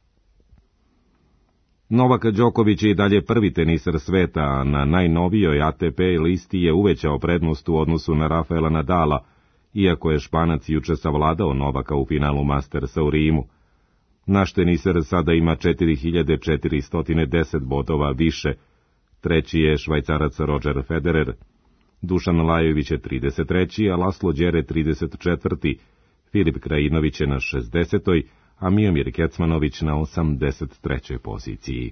Novak Đoković je i dalje prvi teniser sveta, a na najnovijoj A T P listi je uvećao prednost u odnosu na Rafaela Nadala, iako je Španac juče savladao Novaka u finalu Mastersa u Rimu. Naš teniser sada ima četiri hiljade četiristo deset bodova više. Treći je Švajcarac Roger Federer. Dušan Lajović je trideset treći, a Laslo Đere trideset četvrti. Filip Krajinović je na šezdesetoj, a Miomir Kecmanović na osamdeset trećoj poziciji.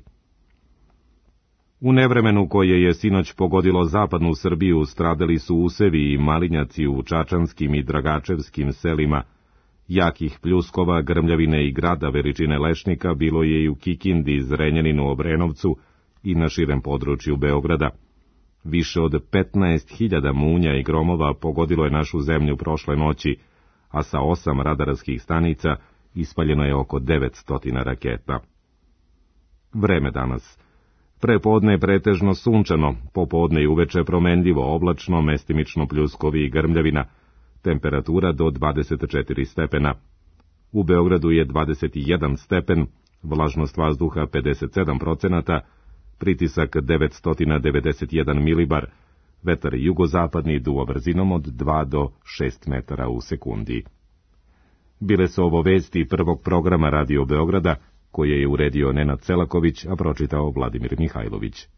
U nevremenu koje je sinoć pogodilo zapadnu Srbiju stradali su usevi i malinjaci u čačanskim i dragačevskim selima. Jakih pljuskova, grmljavine i grada veličine lešnika bilo je i u Kikindi, Zrenjaninu, Obrenovcu i na širem području Beograda. Više od petnaest hiljada munja i gromova pogodilo je našu zemlju prošle noći, a sa osam radarskih stanica ispaljeno je oko devetsto raketa. Vreme danas. Prepodne je pretežno sunčano, popodne i uveče promenljivo, oblačno, mestimično pljuskovi i grmljavina, temperatura do dvadeset četiri stepena. U Beogradu je dvadeset jedan stepen, vlažnost vazduha pedeset sedam procenata, pritisak devetsto devedeset jedan milibar, vetar jugozapadni duva brzinom od dva do šest metara u sekundi. Bile su ovo vesti prvog programa Radio Beograda, koje je uredio Nenad Celaković, a pročitao Vladimir Mihajlović.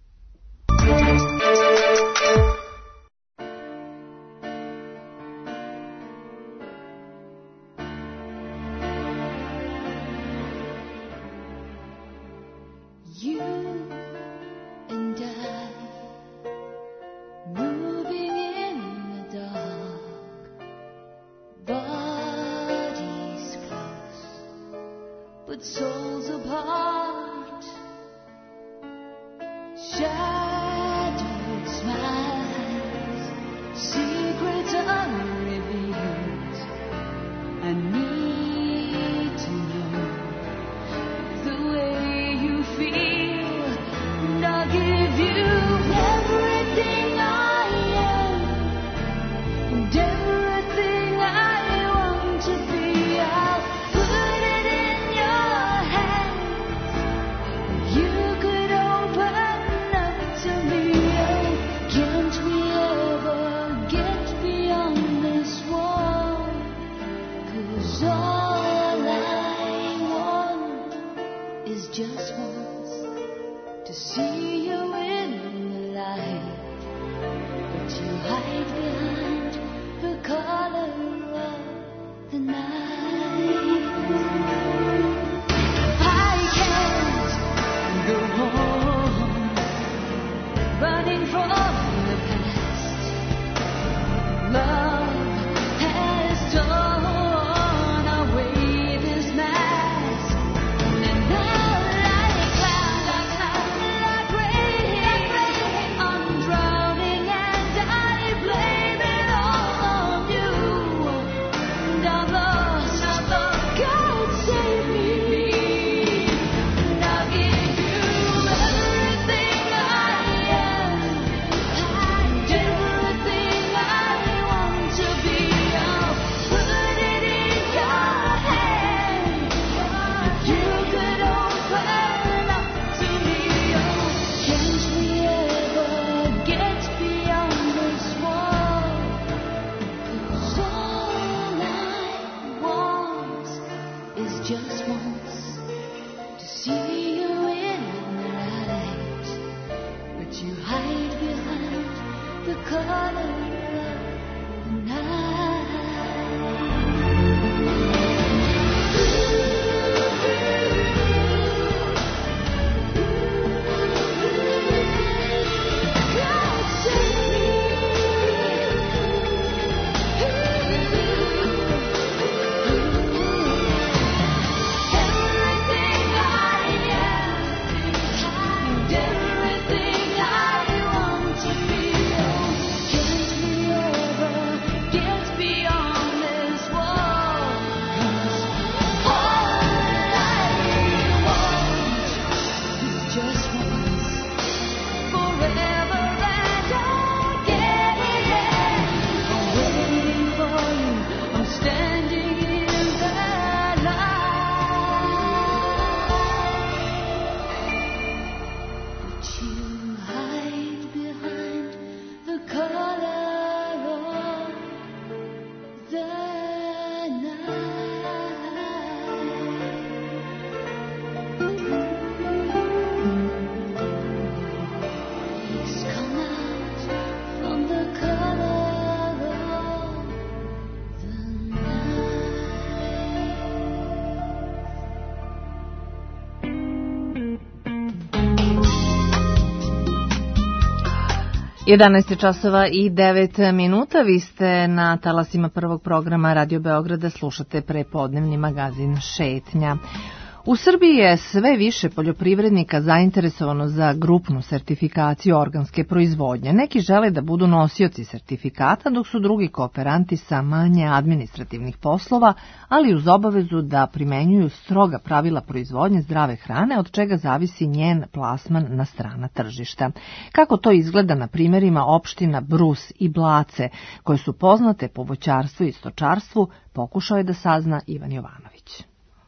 jedanaest časova i devet minuta, vi ste na talasima prvog programa Radio Beograda, slušate prepodnevni magazin Šetnja. U Srbiji je sve više poljoprivrednika zainteresovano za grupnu sertifikaciju organske proizvodnje. Neki žele da budu nosioci sertifikata, dok su drugi kooperanti sa manje administrativnih poslova, ali uz obavezu da primenjuju stroga pravila proizvodnje zdrave hrane, od čega zavisi njen plasman na strana tržišta. Kako to izgleda na primjerima opština Brus i Blace, koje su poznate po voćarstvu i stočarstvu, pokušao je da sazna Ivan Jovanović.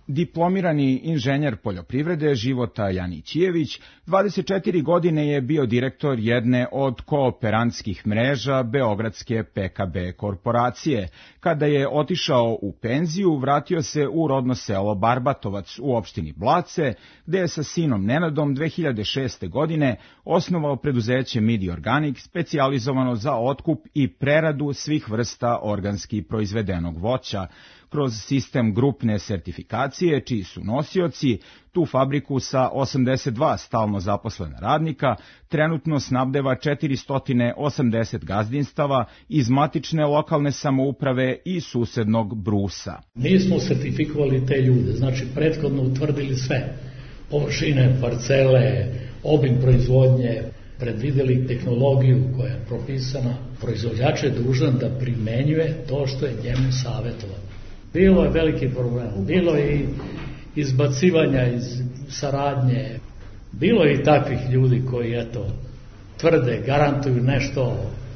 Diplomirani inženjer poljoprivrede Života Janićijević dvadeset četiri godine je bio direktor jedne od kooperantskih mreža Beogradske P K B korporacije. Kada je otišao u penziju, vratio se u rodno selo Barbatovac u opštini Blace, gde je sa sinom Nenadom dve hiljade šeste. godine osnovao preduzeće Midi Organic, specijalizovano za otkup i preradu svih vrsta organski proizvedenog voća. Kroz sistem grupne sertifikacije, čiji su nosioci, tu fabriku sa osamdeset dva stalno zaposlena radnika trenutno snabdeva četiristo osamdeset gazdinstava iz matične lokalne samouprave i susednog Brusa. Mi smo sertifikovali te ljude, znači prethodno utvrdili sve, površine, parcele, obim proizvodnje, predvideli tehnologiju koja je propisana. Proizvođač je dužan da primenjuje to što je njemu savjetovano. Bilo je veliki problem, bilo je i izbacivanja iz saradnje, bilo je i takvih ljudi koji, eto, tvrde, garantuju nešto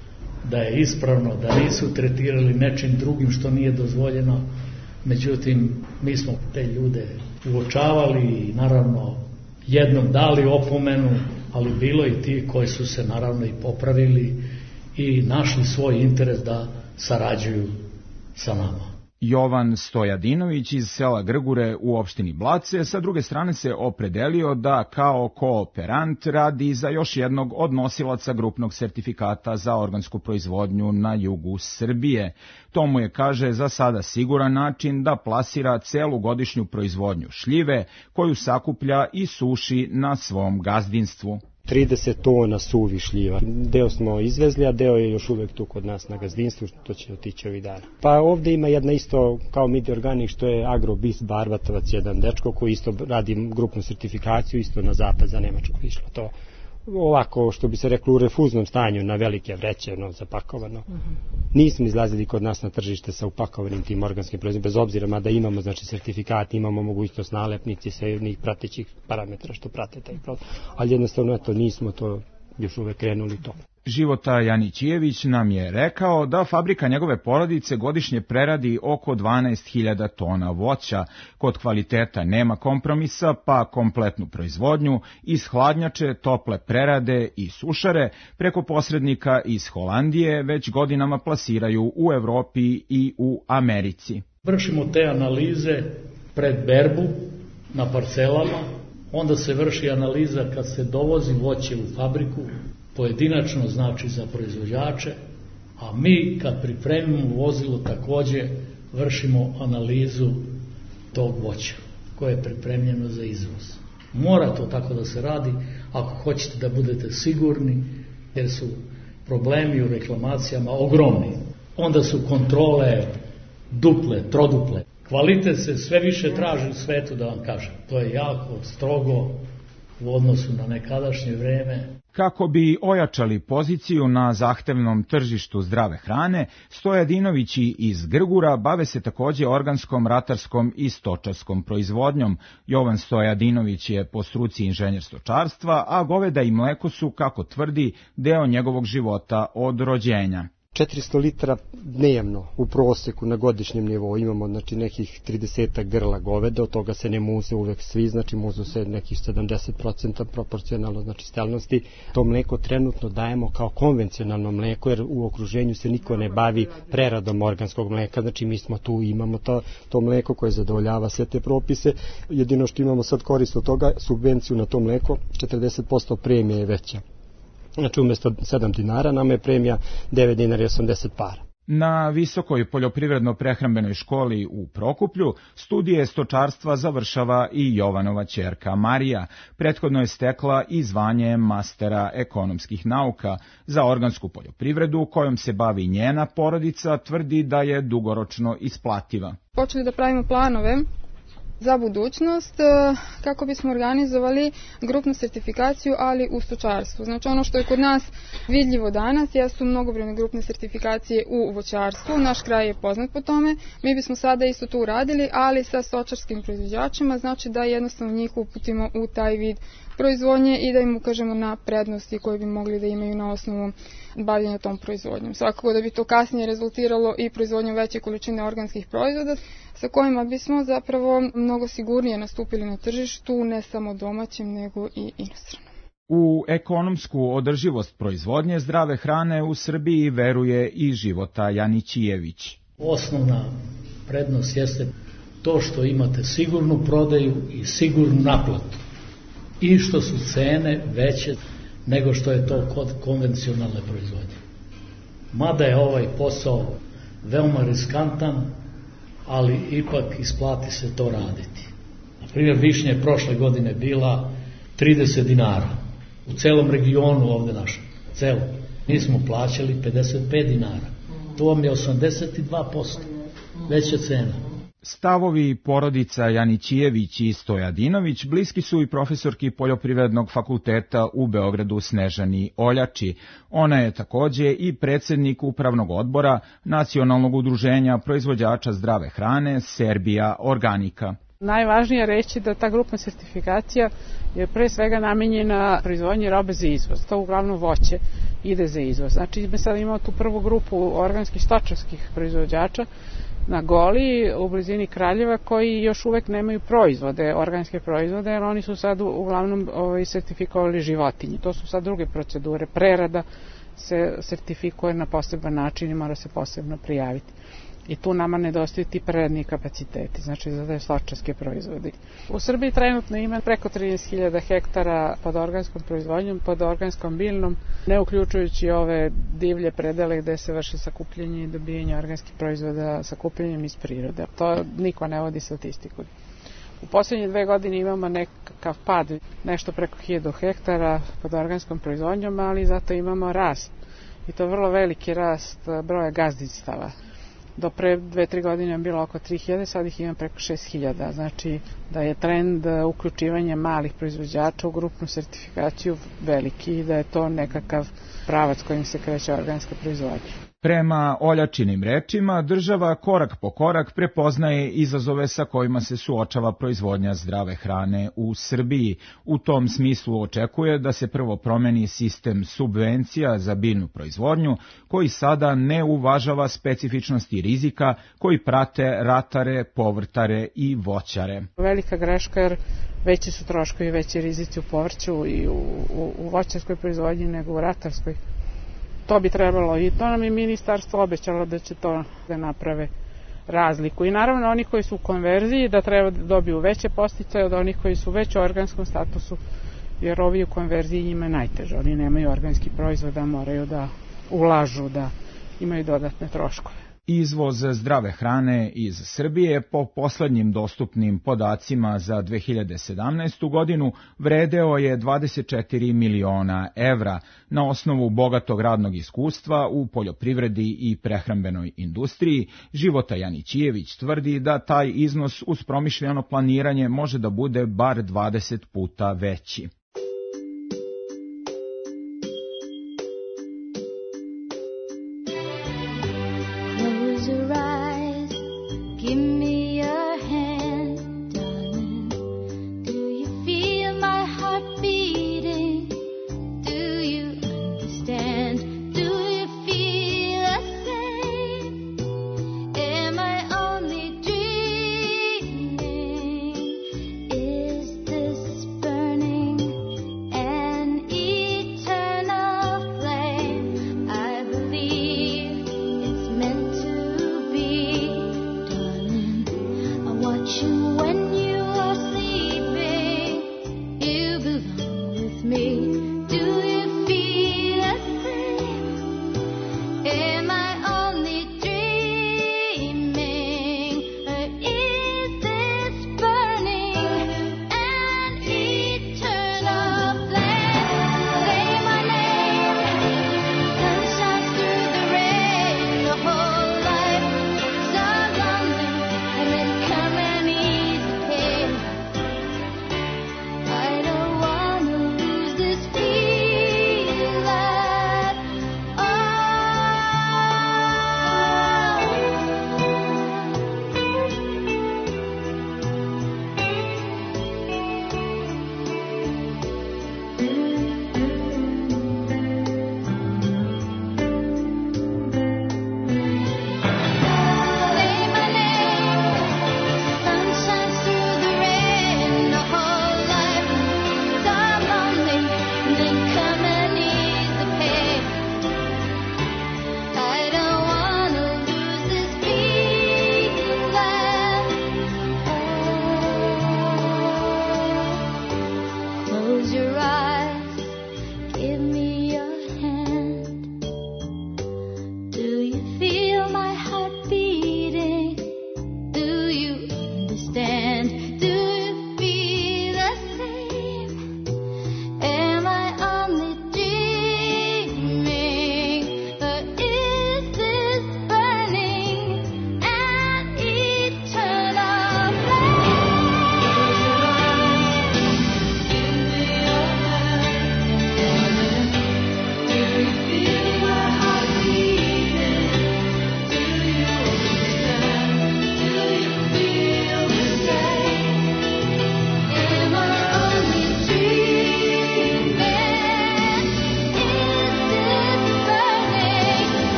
da je ispravno, da nisu tretirali nečim drugim što nije dozvoljeno. Međutim, mi smo te ljude uočavali i naravno jednom dali opomenu, ali bilo i ti koji su se naravno i popravili i našli svoj interes da sarađuju sa nama. Jovan Stojadinović iz sela Grgure u opštini Blace sa druge strane se opredelio da kao kooperant radi za još jednog od nosilaca grupnog sertifikata za organsku proizvodnju na jugu Srbije. To mu je, kaže, za sada siguran način da plasira celu godišnju proizvodnju šljive koju sakuplja i suši na svom gazdinstvu. trideset tona suvi šljiva. Deo smo izvezli, a deo je još uvek tu kod nas na gazdinstvu, što će otići ovih dana. Pa ovde ima jedna isto kao Midi Organic, što je Agrobis Barbatovac, jedan dečko koji isto radi grupnu sertifikaciju, isto na zapad za Nemačku išlo to. Ovako, što bi se reklo, u refuznom stanju, na velike vreće, no, zapakovano. Uh-huh. Nismo izlazili kod nas na tržište sa upakovanim tim organskim proizvodima, bez obzira, mada imamo, znači, sertifikat, imamo mogućnost nalepnici, sve njih pratećih parametra što prate taj proizvod, ali jednostavno, eto, nismo to još uvek krenuli to. Života Janićijević nam je rekao da fabrika njegove porodice godišnje preradi oko dvanaest hiljada tona voća. Kod kvaliteta nema kompromisa, pa kompletnu proizvodnju iz hladnjače, tople prerade i sušare preko posrednika iz Holandije već godinama plasiraju u Evropi i u Americi. Vršimo te analize pred berbu na parcelama, onda se vrši analiza kad se dovozi voće u fabriku, pojedinačno znači za proizvođače, a mi kad pripremimo vozilo takođe vršimo analizu tog voća koje je pripremljeno za izvoz. Mora to tako da se radi ako hoćete da budete sigurni, jer su problemi u reklamacijama ogromni. Onda su kontrole duple, troduple. Kvalitet se sve više traži u svetu, da vam kažem. To je jako strogo u odnosu na nekadašnje vreme. Kako bi ojačali poziciju na zahtevnom tržištu zdrave hrane, Stojadinovići iz Grgura bave se takođe organskom, ratarskom i stočarskom proizvodnjom. Jovan Stojadinović je po struci inženjer stočarstva, a goveda i mleko su, kako tvrdi, deo njegovog života od rođenja. četiristo litara dnevno u proseku na godišnjem nivou imamo, znači, nekih trideset grla goveda, od toga se ne muze uvek svi, znači muzu se nekih sedamdeset posto proporcionalno, znači stelnosti. To mleko trenutno dajemo kao konvencionalno mleko, jer u okruženju se niko ne bavi preradom organskog mleka, znači mi smo tu, imamo to, to mleko koje zadovoljava sve te propise. Jedino što imamo sad korist od toga, subvenciju na to mleko, četrdeset posto premije je veća. Znači, umjesto sedam dinara nam je premija devet dinara i osamdeset para. Na Visokoj poljoprivredno-prehrambenoj školi u Prokuplju studije stočarstva završava i Jovanova ćerka Marija. Prethodno je stekla i zvanje mastera ekonomskih nauka. Za organsku poljoprivredu kojom se bavi njena porodica tvrdi da je dugoročno isplativa. Počeli da pravimo planove za budućnost kako bismo organizovali grupnu sertifikaciju, ali u stočarstvu. Znači, ono što je kod nas vidljivo danas jesu mnogobrojne grupne sertifikacije u voćarstvu. Naš kraj je poznat po tome. Mi bismo sada isto to uradili, ali sa stočarskim proizvođačima, znači da jednostavno njih uputimo u taj vid proizvodnje i da im ukažemo na prednosti koje bi mogli da imaju na osnovu bavljenja tom proizvodnjom. Svakako da bi to kasnije rezultiralo i proizvodnjom veće količine organskih proizvoda. sa kojima bismo zapravo mnogo sigurnije nastupili na tržištu, ne samo domaćim nego i inostranom. U ekonomsku održivost proizvodnje zdrave hrane u Srbiji veruje i Života Janićijević. Osnovna prednost jeste to što imate sigurnu prodaju i sigurnu naplatu i što su cene veće nego što je to kod konvencionalne proizvodnje. Mada je ovaj posao veoma riskantan, ali ipak isplati se to raditi. Na primjer, višnja je prošle godine bila trideset dinara u celom regionu ovde našem, celom. Mi smo plaćali pedeset pet dinara. To vam je osamdeset dva posto veća cena. Stavovi porodica Janićijević i Stojadinović bliski su i profesorki Poljoprivrednog fakulteta u Beogradu Snežani Oljači. Ona je takođe i predsednik upravnog odbora Nacionalnog udruženja proizvođača zdrave hrane Serbija Organika. Najvažnije je reći da ta grupna sertifikacija je pre svega namenjena proizvodnji robe za izvoz. To uglavnom voće ide za izvoz. Znači, mi sad imamo tu prvu grupu organskih stočarskih proizvođača na Goli, u blizini Kraljeva, koji još uvek nemaju proizvode, organske proizvode, jer oni su sad uglavnom ovaj, sertifikovali životinje. To su sad druge procedure. Prerada se sertifikuje na poseban način i mora se posebno prijaviti. I tu nama nedostaju ti preradni kapaciteti, znači za te stočarske proizvode. U Srbiji trenutno ima preko trinaest hiljada hektara pod organskom proizvodnjom, pod organskom biljnom, ne uključujući ove divlje predele gde se vrši sakupljanje i dobijanje organskih proizvoda sakupljanjem iz prirode. To niko ne vodi statistiku. U poslednje dve godine imamo nekakav pad, nešto preko hiljadu hektara pod organskom proizvodnjom, ali zato imamo rast. I to vrlo veliki rast broja gazdinstava. Do pre dve, tri godine je bilo oko tri hiljade, sad ih imam preko šest hiljada. Znači da je trend uključivanja malih proizvođača u grupnu sertifikaciju veliki i da je to nekakav pravac kojim se kreće organska proizvodnja. Prema Oljačinim rečima, država korak po korak prepoznaje izazove sa kojima se suočava proizvodnja zdrave hrane u Srbiji. U tom smislu očekuje da se prvo promeni sistem subvencija za biljnu proizvodnju, koji sada ne uvažava specifičnosti rizika koji prate ratare, povrtare i voćare. Velika greška jer veći su troškovi i veći rizici u povrću i u, u, u voćarskoj proizvodnji nego u ratarskoj. To bi trebalo i to nam je ministarstvo obećalo da će to da naprave razliku. I naravno oni koji su u konverziji da treba da dobiju veće podsticaje od onih koji su već u organskom statusu, jer ovi u konverziji njima najteže. Oni nemaju organski proizvod, da moraju da ulažu, da imaju dodatne troškove. Izvoz zdrave hrane iz Srbije po poslednjim dostupnim podacima za dve hiljade sedamnaestu. godinu vredeo je dvadeset četiri miliona evra. Na osnovu bogatog radnog iskustva u poljoprivredi i prehrambenoj industriji, Života Janićijević tvrdi da taj iznos uz promišljeno planiranje može da bude bar dvadeset puta veći. Is this burning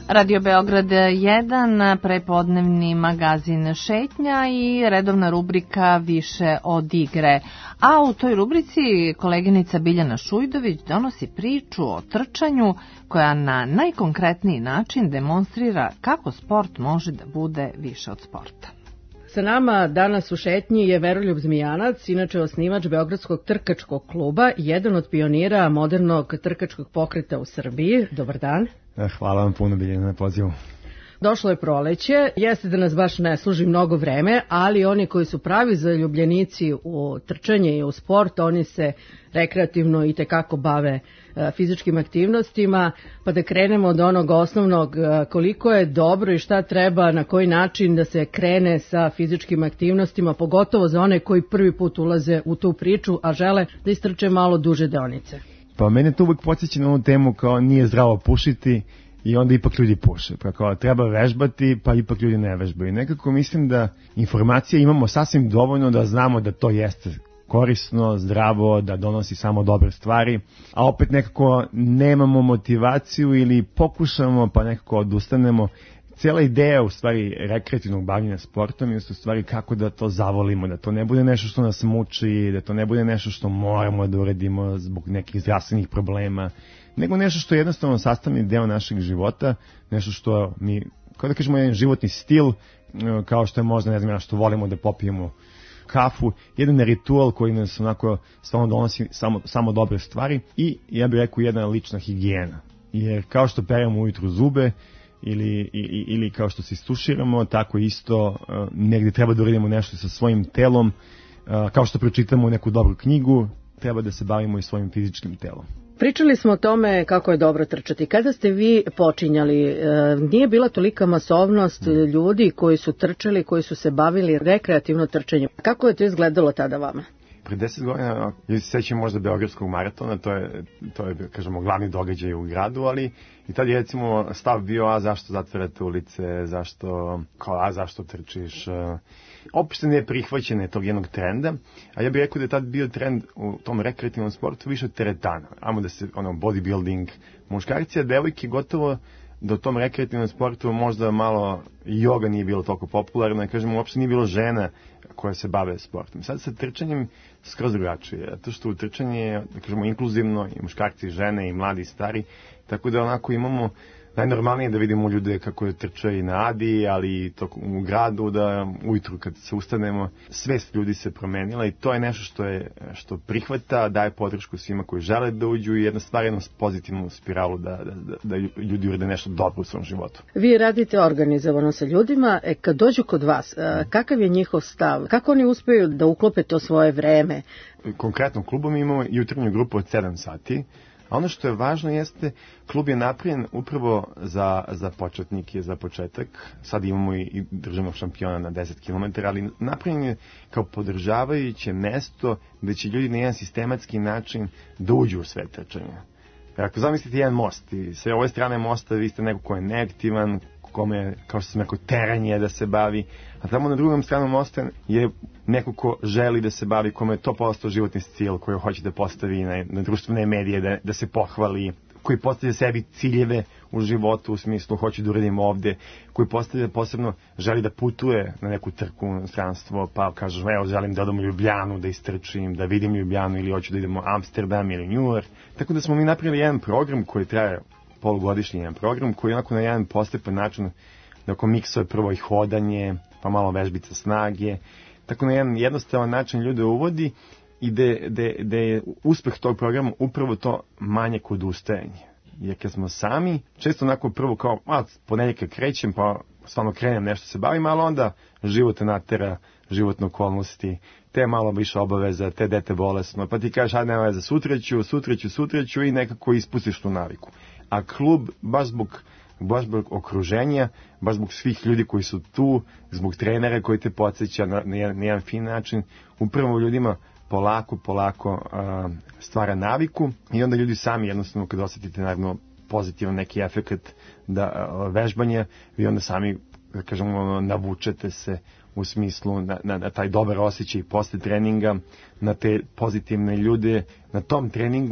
Radio Beograd jedan, prepodnevni magazin Šetnja i redovna rubrika Više od igre. A u toj rubrici koleginica Biljana Šujdović donosi priču o trčanju koja na najkonkretniji način demonstrira kako sport može da bude više od sporta. Sa nama danas u šetnji je Veroljub Zmijanac, inače osnivač Beogradskog trkačkog kluba, jedan od pionira modernog trkačkog pokreta u Srbiji. Dobar dan. Hvala vam puno, Biljana, na pozivu. Došlo je proleće, jeste da nas baš ne služi mnogo vreme, ali oni koji su pravi zaljubljenici u trčanje i u sport, oni se rekreativno i tekako bave fizičkim aktivnostima, pa da krenemo od onog osnovnog, koliko je dobro i šta treba, na koji način da se krene sa fizičkim aktivnostima, pogotovo za one koji prvi put ulaze u tu priču, a žele da istrče malo duže deonice. Pa mene to uvijek podsjeća na onu temu kao nije zdravo pušiti i onda ipak ljudi puše. Pa kao treba vežbati, pa ipak ljudi ne vežbaju. Nekako mislim da informacije imamo sasvim dovoljno da znamo da to jeste korisno, zdravo, da donosi samo dobre stvari, a opet nekako nemamo motivaciju ili pokušamo pa nekako odustanemo. Cijela ideja u stvari rekreativnog bavljenja sportom je u stvari kako da to zavolimo, da to ne bude nešto što nas muči, da to ne bude nešto što moramo da uredimo zbog nekih zdravstvenih problema, nego nešto što je jednostavno sastavni deo našeg života, nešto što mi, kao da kažemo, jedan životni stil, kao što je možda, ne znam, što volimo da popijemo kafu, jedan ritual koji nas onako stvarno donosi samo, samo dobre stvari i, ja bih rekao, jedna lična higijena. Jer kao što peremo ujutru zube, Ili, ili, ili kao što se istuširamo, tako isto uh, negdje treba da uradimo nešto sa svojim telom, uh, kao što pročitamo neku dobru knjigu, treba da se bavimo i svojim fizičkim telom. Pričali smo o tome kako je dobro trčati. Kada ste vi počinjali, e, nije bila tolika masovnost ljudi koji su trčali, koji su se bavili rekreativno trčanjem. Kako je to izgledalo tada vama? Pre deset godina, ja se sećam možda Beogradskog maratona, to je, to je, kažemo, glavni događaj u gradu, ali i tad je, recimo, stav bio, a zašto zatvarate ulice, zašto, kao, a zašto trčiš, opšte ne prihvaćene tog jednog trenda, a ja bih rekao da je tad bio trend u tom rekreativnom sportu više teretana, amo da se, ono, bodybuilding, muškarci, a devojke gotovo da u tom rekreativnom sportu možda malo joga nije bilo toliko popularno, kažemo, uopšte nije bilo žena koje se bave sportom. Sad sa trčanjem skroz drugačije, zato što u trčanje je, da kažemo, inkluzivno i muškarci, i žene, i mladi, i stari, tako da onako imamo najnormalnije da vidimo ljude kako je trče i na Adi, ali i to u gradu, da ujutru kad se ustanemo, svest ljudi se promenila i to je nešto što je što prihvata, daje podršku svima koji žele da uđu i jedna stvar, jednu pozitivnu spiralu da, da, da ljudi urade nešto dobro u svom životu. Vi radite organizovano sa ljudima, e, kad dođu kod vas, kakav je njihov stav? Kako oni uspeju da uklope to svoje vreme? Konkretno, klubom imamo jutarnju grupu od sedam sati, a ono što je važno jeste, klub je napravljen upravo za, za početnike, za početak. Sad imamo i, i državnog šampiona na deset kilometara, ali napravljen je kao podržavajuće mesto gde će ljudi na jedan sistematski način da uđu u sve trčanja. Jer ako zamislite jedan most i sve ove strane mosta vi ste neko ko je neaktivan, kome, kao što sam rekao, teranje da se bavi, a tamo na drugom stranu mosta je neko ko želi da se bavi, kome je to postao životni stil, koji hoće da postavi na, na društvene medije, da, da se pohvali, koji postavlja sebi ciljeve u životu, u smislu hoću da uradim ovde, koji postavlja posebno, želi da putuje na neku trku u inostranstvo, pa kaže, evo, želim da odem u Ljubljanu, da istrčim, da vidim Ljubljanu, ili hoću da idem u Amsterdam ili New York. Tako da smo mi napravili jedan program koji traje polugodišnji jedan program, koji onako na jedan postepen način da miksuje prvo i hodanje, pa malo vežbica snage, tako na jedan jednostavan način ljude uvodi i da je uspeh tog programa upravo to manje kod ustajanja. Jer kad smo sami, često onako prvo kao, a, ponedjeljka krećem, pa stvarno krenem, nešto se bavim, ali onda život natera, životne okolnosti, te malo više obaveza, te dete bolesno, pa ti kažeš, ajde, nema veze, sutra ću, sutra ću, sutra ću i nekako ispustiš tu naviku. A klub, baš zbog, baš zbog okruženja, baš zbog svih ljudi koji su tu, zbog trenera koji te podsjeća na, na, jedan, na jedan fin način, upravo ljudima polako, polako uh, stvara naviku i onda ljudi sami jednostavno kad osjetite naravno pozitivan neki efekt da, uh, vežbanja, vi onda sami, da kažemo, navučete se u smislu na, na, na taj dobar osjećaj posle treninga, na te pozitivne ljude, na tom treningu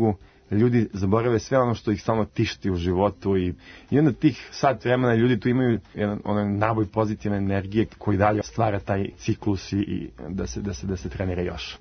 ljudi zaborave sve ono što ih samo tišti u životu i, i onda tih sat vremena ljudi tu imaju jedan onaj naboj pozitivne energije koji dalje stvara taj ciklus i, i da se, da se, da se trenira još.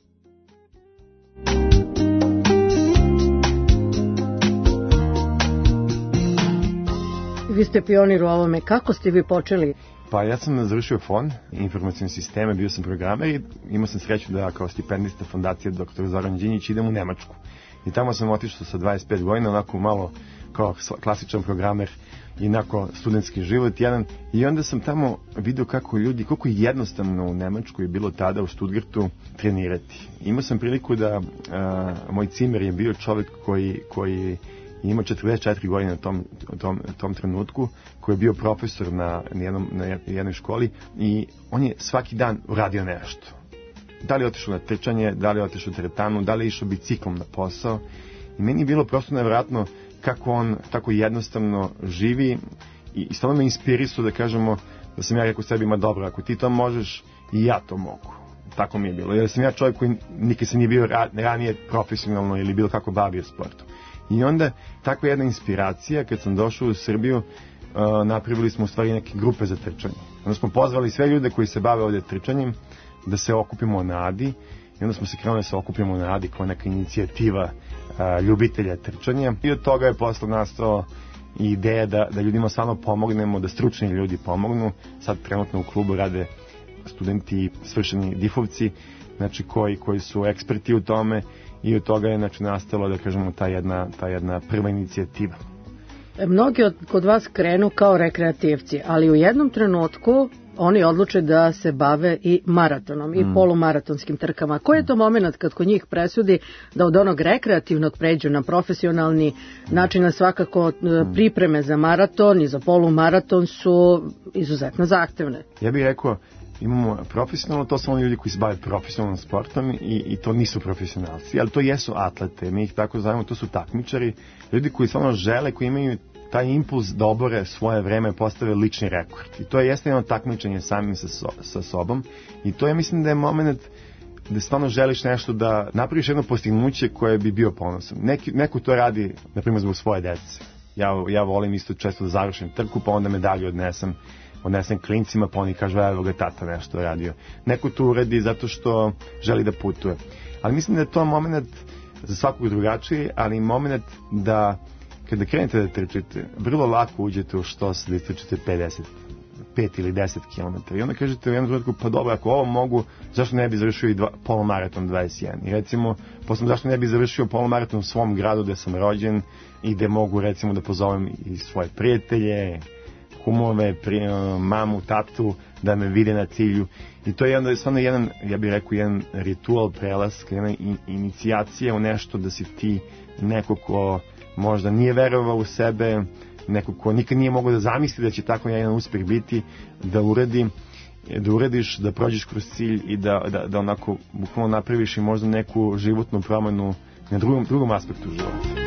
Vi ste pionir u ovome. Kako ste vi počeli? Pa ja sam završio F O N, informacijne sisteme, bio sam programer i imao sam sreću da kao stipendista fondacije doktor Zoran Đinjić idem u Nemačku. I tamo sam otišao sa dvadeset pet godina, onako malo kao klasičan programer i onako studentski život jedan. I onda sam tamo vidio kako ljudi, koliko je jednostavno u Nemačkoj je bilo tada u Stuttgartu trenirati. Imao sam priliku da a, moj cimer je bio čovjek koji, koji ima četrdeset četiri godine u tom, tom, tom trenutku, koji je bio profesor na, na, jednom, na jednoj školi i on je svaki dan uradio nešto. Da li je otišao na trčanje, da li je otišao u teretanu, da li je išao biciklom na posao. I meni je bilo prosto nevjerojatno kako on tako jednostavno živi i, i stvarno me inspirisao da kažemo da sam ja rekao sebi, ma dobro, ako ti to možeš, i ja to mogu. Tako mi je bilo. Jer sam ja čovjek koji nikad se nije bio ranije profesionalno ili bilo kako bavio sportom. I onda takva jedna inspiracija, kad sam došao u Srbiju, uh, napravili smo u stvari neke grupe za trčanje. Onda smo pozvali sve ljude koji se bave ovdje trčanjem da se okupimo na Adi i onda smo se krenuli da se okupimo na Adi kao neka inicijativa uh, ljubitelja trčanja i od toga je posle nastao ideja da, da ljudima stvarno pomognemo, da stručni ljudi pomognu. Sad trenutno u klubu rade studenti, svršeni difovci, znači koji, koji su eksperti u tome i od toga je znači nastalo da kažemo ta jedna, ta jedna prva inicijativa. Mnogi od, kod vas krenu kao rekreativci, ali u jednom trenutku oni odluče da se bave i maratonom i mm. polumaratonskim trkama. Koji je to moment kad kod njih presudi da od onog rekreativnog pređu na profesionalni način, svakako mm. pripreme za maraton i za polumaraton su izuzetno zahtevne? Ja bih rekao, imamo profesionalno, to su oni ljudi koji se bave profesionalnom sportom i, i to nisu profesionalci, ali to jesu atlete, mi ih tako zovemo, to su takmičari, ljudi koji stvarno žele, koji imaju taj impuls da obore svoje vreme, postave lični rekord. I to je jeste jedno takmičenje samim sa, so, sa sobom i to je, mislim da je moment da stvarno želiš nešto da napraviš jedno postignuće koje bi bio ponosan. Neki, neko to radi, na primjer, zbog svoje dece. Ja, ja volim isto često da završim trku, pa onda medalju odnesem odnesem klincima, pa oni kažu, evo ga tata nešto radio. Neko to uradi zato što želi da putuje. Ali mislim da je to moment za svakog drugačiji, ali moment da kada krenete da trčite, vrlo lako uđete u što se da istrčite pedeset, pet ili deset kilometara. I onda kažete u jednom trenutku, pa dobro, ako ovo mogu, zašto ne bi završio i dva, polumaraton dvadeset jedan? I recimo, posle zašto ne bi završio polumaraton u svom gradu gde sam rođen i gde mogu recimo da pozovem i svoje prijatelje, kumove, pri, mamu, tatu, da me vide na cilju. I to je onda stvarno jedan, ja bih rekao, jedan ritual prelaska, jedna in, inicijacija u nešto da si ti neko ko možda nije verovao u sebe, neko ko nikad nije mogao da zamisli da će tako jedan uspeh biti, da uradi, da uradiš, da prođeš kroz cilj i da, da, da onako bukvalno napraviš i možda neku životnu promenu na drugom, drugom aspektu života.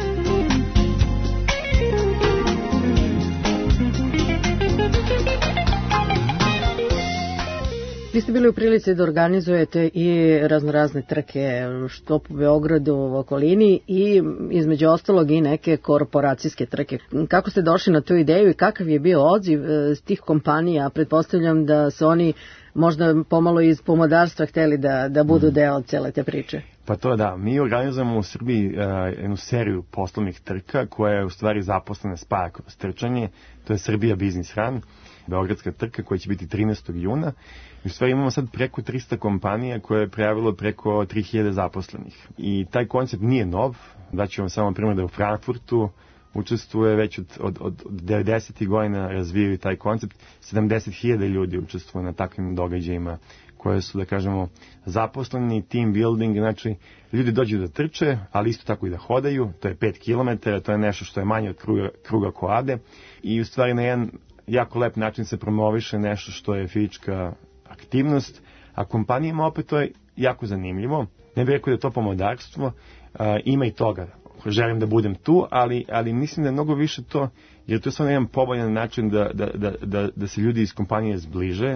Vi ste bili u prilici da organizujete i raznorazne trke, što po Beogradu u okolini i između ostalog i neke korporacijske trke. Kako ste došli na tu ideju i kakav je bio odziv tih kompanija? Pretpostavljam da su oni možda pomalo iz pomodarstva hteli da, da budu deo cele te priče. Pa to da, mi organizujemo u Srbiji uh, jednu seriju poslovnih trka koja je u stvari zaposlena spaja kroz trčanje, to je Srbija Business Run, beogradska trka koja će biti trinaestog juna. I u stvari imamo sad preko tristo kompanija koje je prijavilo preko tri hiljade zaposlenih. I taj koncept nije nov, daću vam samo primjer da u Frankfurtu učestvuje već od, od, od devedesetih godina razvijaju taj koncept, sedamdeset hiljada ljudi učestvuje na takvim događajima koje su, da kažemo, zaposleni, team building, znači ljudi dođu da trče, ali isto tako i da hodaju, to je pet kilometara, to je nešto što je manje od kruga, kruga Koade i u stvari na jedan jako lep način se promoviše nešto što je fizička aktivnost, a kompanijama opet to je jako zanimljivo. Ne bih rekao da je to pomodarstvo, a, ima i toga. Želim da budem tu, ali, ali mislim da je mnogo više to, jer to je samo jedan povoljan način da, da, da, da, da se ljudi iz kompanije zbliže,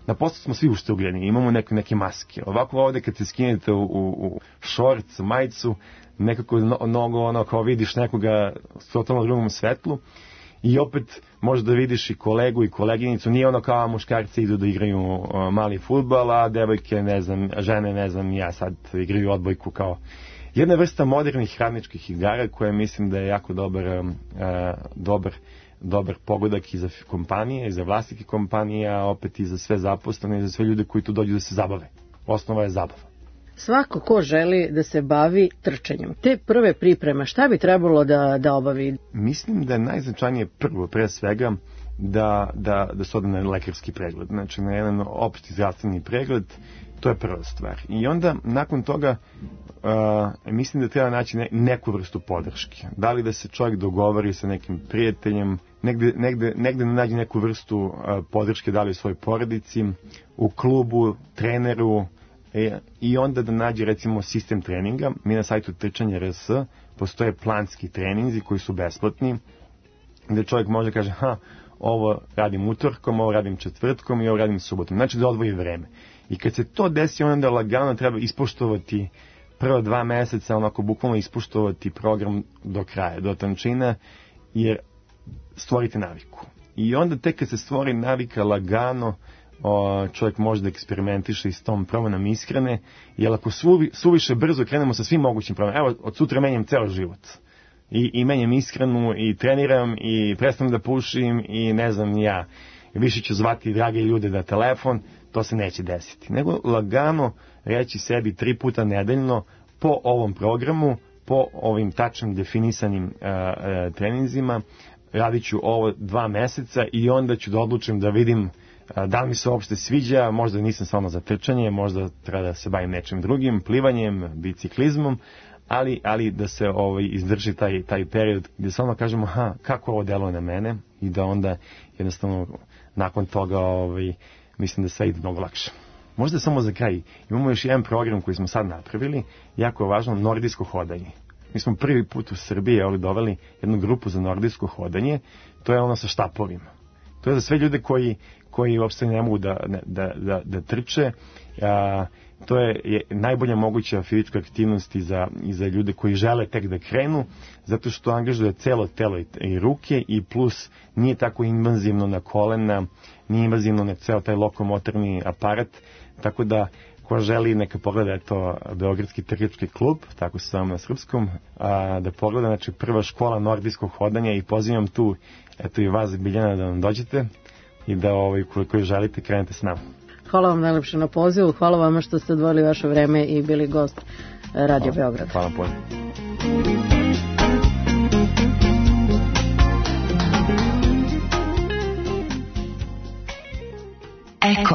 na poslu smo svi uštugljeni, imamo neke, neke maske. Ovako ovde kad se skinete u, u, u šorc, u majicu, nekako mnogo ono kao vidiš nekoga s totalno drugom svetlu i opet možeš da vidiš i kolegu i koleginicu, nije ono kao muškarci idu da igraju uh, mali fudbal, a devojke, ne znam, žene, ne znam, ja sad igraju odbojku kao jedna vrsta modernih radničkih igara koja mislim da je jako dobar, uh, dobar dobar pogodak i za kompanije, i za vlasnike kompanija, opet i za sve zaposlene, i za sve ljude koji tu dođu da se zabave. Osnova je zabava. Svako ko želi da se bavi trčanjem, te prve pripreme, šta bi trebalo da, da obavi? Mislim da je najznačajnije prvo, pre svega, da, da, da se ode na lekarski pregled. Znači, na jedan opšti zdravstveni pregled, to je prva stvar. I onda, nakon toga, uh, mislim da treba naći ne, neku vrstu podrške. Da li da se čovjek dogovori sa nekim prijateljem, negde, negde, negde da nađe neku vrstu uh, podrške, da li u svojoj porodici, u klubu, treneru, e, i onda da nađe, recimo, sistem treninga. Mi na sajtu Trčanje R S postoje planski treninzi koji su besplatni, gde čovjek može kaže, ha, ovo radim utorkom, ovo radim četvrtkom i ovo radim subotom. Znači da odvoji vreme. I kad se to desi, onda lagano treba ispoštovati prva dva meseca, onako bukvalno ispoštovati program do kraja, do tančina, jer stvorite naviku. I onda tek kad se stvori navika lagano, o, čovjek može da eksperimentiše i s tom promenom ishrane, jer ako suvi, suviše brzo krenemo sa svim mogućim promenama, evo, od sutra menjam ceo život. I, i menjam ishranu, i treniram, i prestanem da pušim, i ne znam ja, više ću zvati drage ljude na telefon, to se neće desiti. Nego lagano reći sebi tri puta nedeljno po ovom programu, po ovim tačnim definisanim uh, uh, treninzima, radit ću ovo dva meseca i onda ću da odlučim da vidim uh, da li mi se uopšte sviđa, možda nisam samo za trčanje, možda treba da se bavim nečim drugim, plivanjem, biciklizmom, ali, ali da se ovaj, izdrži taj, taj period gdje samo kažemo, ha, kako ovo deluje na mene, i da onda jednostavno nakon toga ovaj, mislim da sve ide mnogo lakše. Možda samo za kraj, imamo još jedan program koji smo sad napravili, jako važno, nordijsko hodanje. Mi smo prvi put u Srbiji ali doveli jednu grupu za nordijsko hodanje, to je ono sa štapovima. To je za sve ljude koji, koji uopšte ne mogu da, da, da, da trče, a, to je, je najbolja moguća fizička aktivnost i za, i za ljude koji žele tek da krenu, zato što angažuje celo telo i, i ruke, i plus nije tako invazivno na kolena, nije invazivno na ceo taj lokomotorni aparat, tako da ko želi neka pogleda to Beogradski trkački klub, tako se zove na srpskom, a, da pogleda, znači prva škola nordijskog hodanja, i pozivam tu eto i vas, Biljana, da nam dođete i da ovaj, koliko želite krenete s nama. Hvala vam najlepše na pozivu, hvala vama što ste odvojili vaše vreme i bili gost Radio hvala, Beograd. Hvala puno. Eko.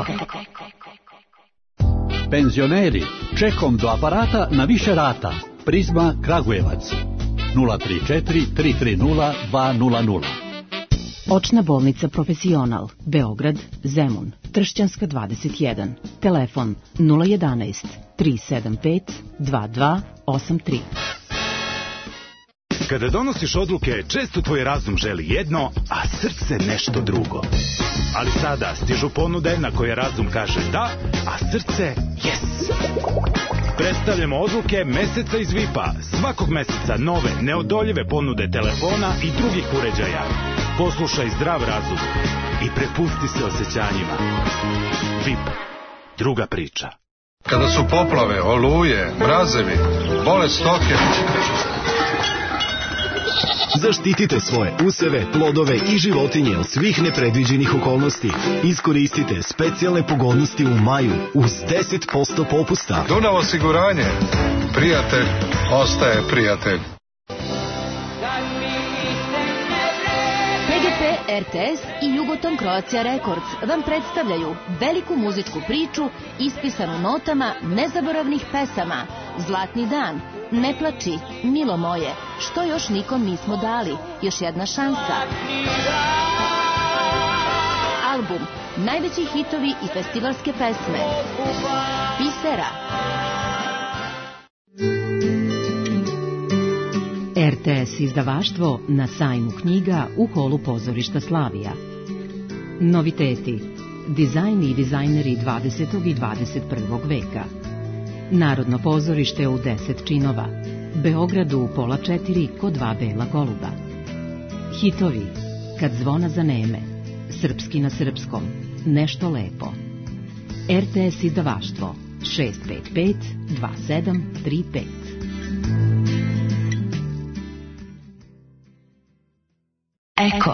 Penzioneri, čekom do aparata na više rata. Prizma Kragujevac. nula tri četiri tri tri nula dva nula nula. Očna bolnica Profesional, Beograd, Zemun, Tršćanska dvadeset jedan. Telefon nula jedanaest tri sedam pet dva dva osam tri. Kada donosiš odluke, često tvoj razum želi jedno, a srce nešto drugo. Ali sada stižu ponude na koje razum kaže da, a srce yes. Predstavljamo odluke meseca iz V I P-a. Svakog meseca nove, neodoljive ponude telefona i drugih uređaja. Poslušaj zdrav razum i prepusti se osjećanjima. V I P. Druga priča. Kada su poplave, oluje, mrazevi, bolest stoke. Zaštitite svoje useve, plodove i životinje od svih nepredviđenih okolnosti. Iskoristite specijalne pogodnosti u maju uz deset posto popusta. Dunav osiguranje. Prijatelj ostaje prijatelj. P G P, R T S i Jugoton Croatia Records vam predstavljaju veliku muzičku priču ispisanu notama nezaboravnih pesama. Zlatni dan, Ne plači, Milo moje, Što još nikom nismo dali, Još jedna šansa. Album, najveći hitovi i festivalske pesme. Pisera. R T S izdavaštvo na sajmu knjiga u holu pozorišta Slavija. Noviteti. Dizajn i dizajneri dvadesetog i dvadeset prvog veka. Narodno pozorište u deset činova. Beograd u pola četiri kod dva bela goluba. Hitovi. Kad zvona zaneme. Srpski na srpskom. Nešto lepo. R T S izdavaštvo šest pet pet dva sedam tri pet. Eko.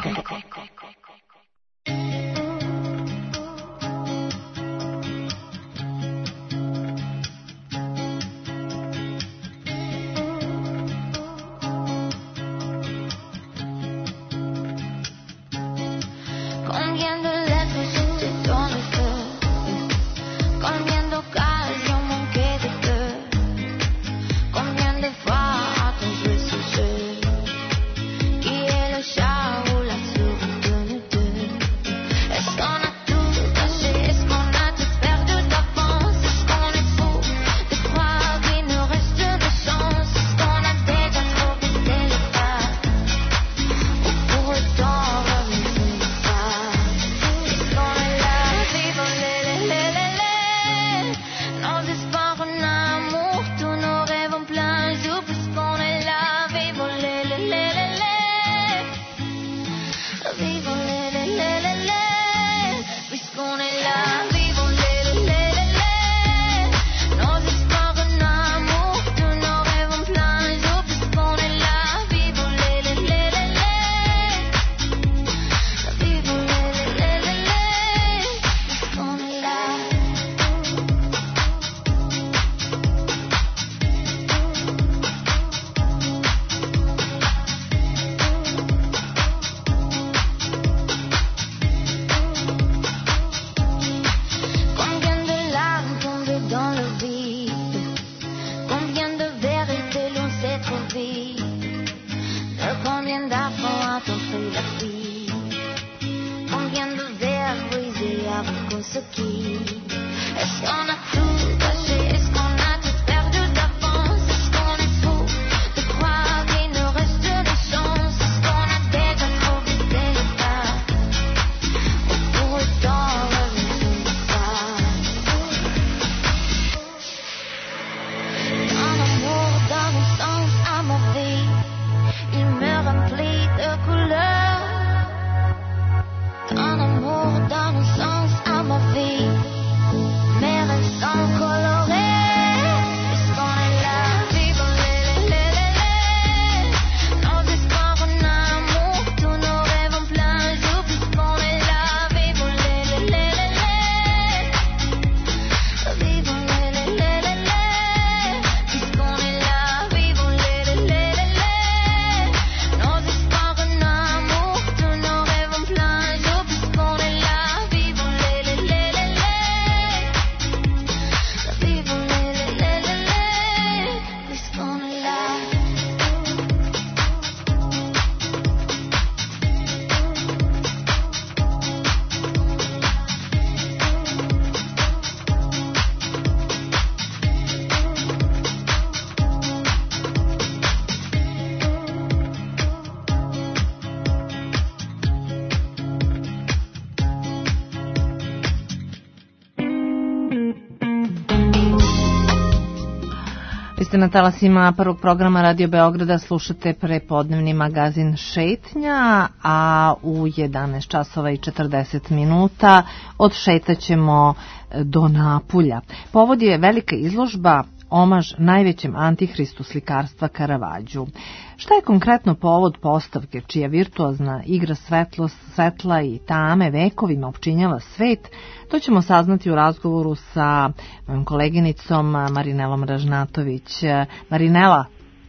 Ste na talasima prvog programa Radio Beograda, slušate prepodnevni magazin Šetnja, a u jedanaest časova i četrdeset minuta odšetaćemo do Napulja. Povod je velika izložba omaž najvećem antihristu slikarstva Karavađu. Šta je konkretno povod postavke čija virtuozna igra svetlo, svetla i tame vekovima opčinjava svet, to ćemo saznati u razgovoru sa mojom koleginicom Marinelom Ražnatović. Marinela.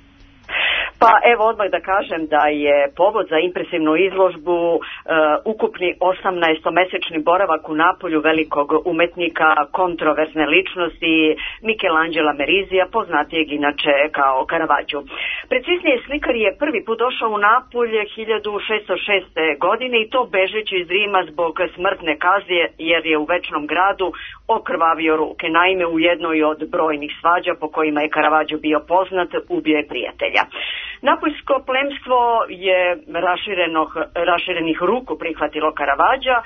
Pa evo odmah da kažem da je povod za impresivnu izložbu uh, ukupni osamnaestomesečni boravak u Napolju velikog umetnika, kontroverzne ličnosti Michelangela Merizija, poznatijeg inače kao Karavađu. Preciznije, slikar je prvi put došao u Napolje hiljadu šeststo šeste. godine i to bežeći iz Rima zbog smrtne kazne, jer je u večnom gradu okrvavio ruke. Naime, u jednoj od brojnih svađa po kojima je Karavađo bio poznat, ubio je prijatelja. Napoljsko plemstvo je raširenih ruku prihvatilo Karavađa.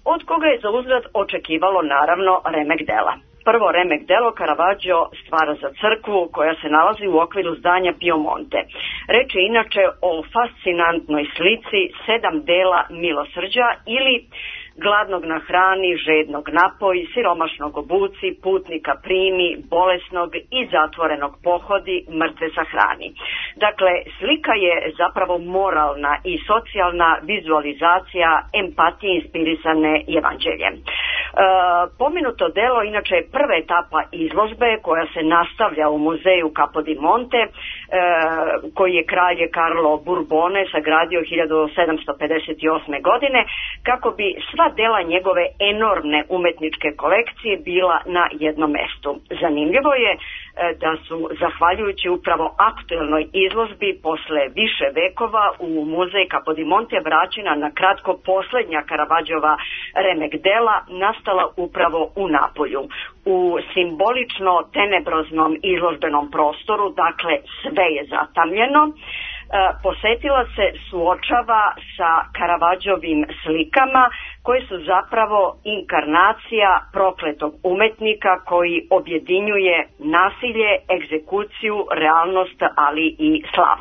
od koga je za uzvrat očekivalo naravno remek dela. Prvo remek delo Caravaggio stvara za crkvu koja se nalazi u okviru zdanja Piemonte. Reč je inače o fascinantnoj slici sedam dela milosrđa ili gladnog nahrani, žednog napoji, siromašnog obuci, putnika primi, bolesnog i zatvorenog pohodi, mrtve sahrani. Dakle, slika je zapravo moralna i socijalna vizualizacija empatije inspirisane evanđeljem. E, pomenuto delo inače je prva etapa izložbe koja se nastavlja u muzeju Capodimonte, e, koji je kralj Carlo Bourbone sagradio hiljadu sedamsto pedeset osme. godine, kako bi sva dela njegove enormne umetničke kolekcije bila na jednom mestu. Zanimljivo je da su, zahvaljujući upravo aktuelnoj izložbi, posle više vekova u muzej Capodimonte vraćena na kratko poslednja Caravaggiova remek dela, nastala upravo u Napolju. U simbolično tenebroznom izložbenom prostoru, dakle sve je zatamljeno, posetila se suočava sa Caravaggiovim slikama koje su zapravo inkarnacija prokletog umetnika koji objedinjuje nasilje, egzekuciju, realnost, ali i slavu.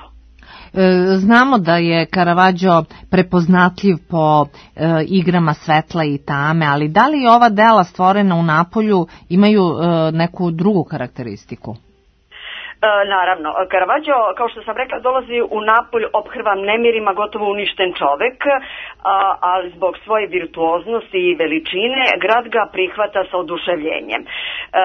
Znamo da je Caravaggio prepoznatljiv po e, igrama svetla i tame, ali da li ova dela stvorena u Napolju imaju e, neku drugu karakteristiku? E, naravno, Caravaggio, kao što sam rekla, dolazi u Napolj ophrvan nemirima, gotovo uništen čovek, a, ali zbog svoje virtuoznosti i veličine grad ga prihvata sa oduševljenjem. E,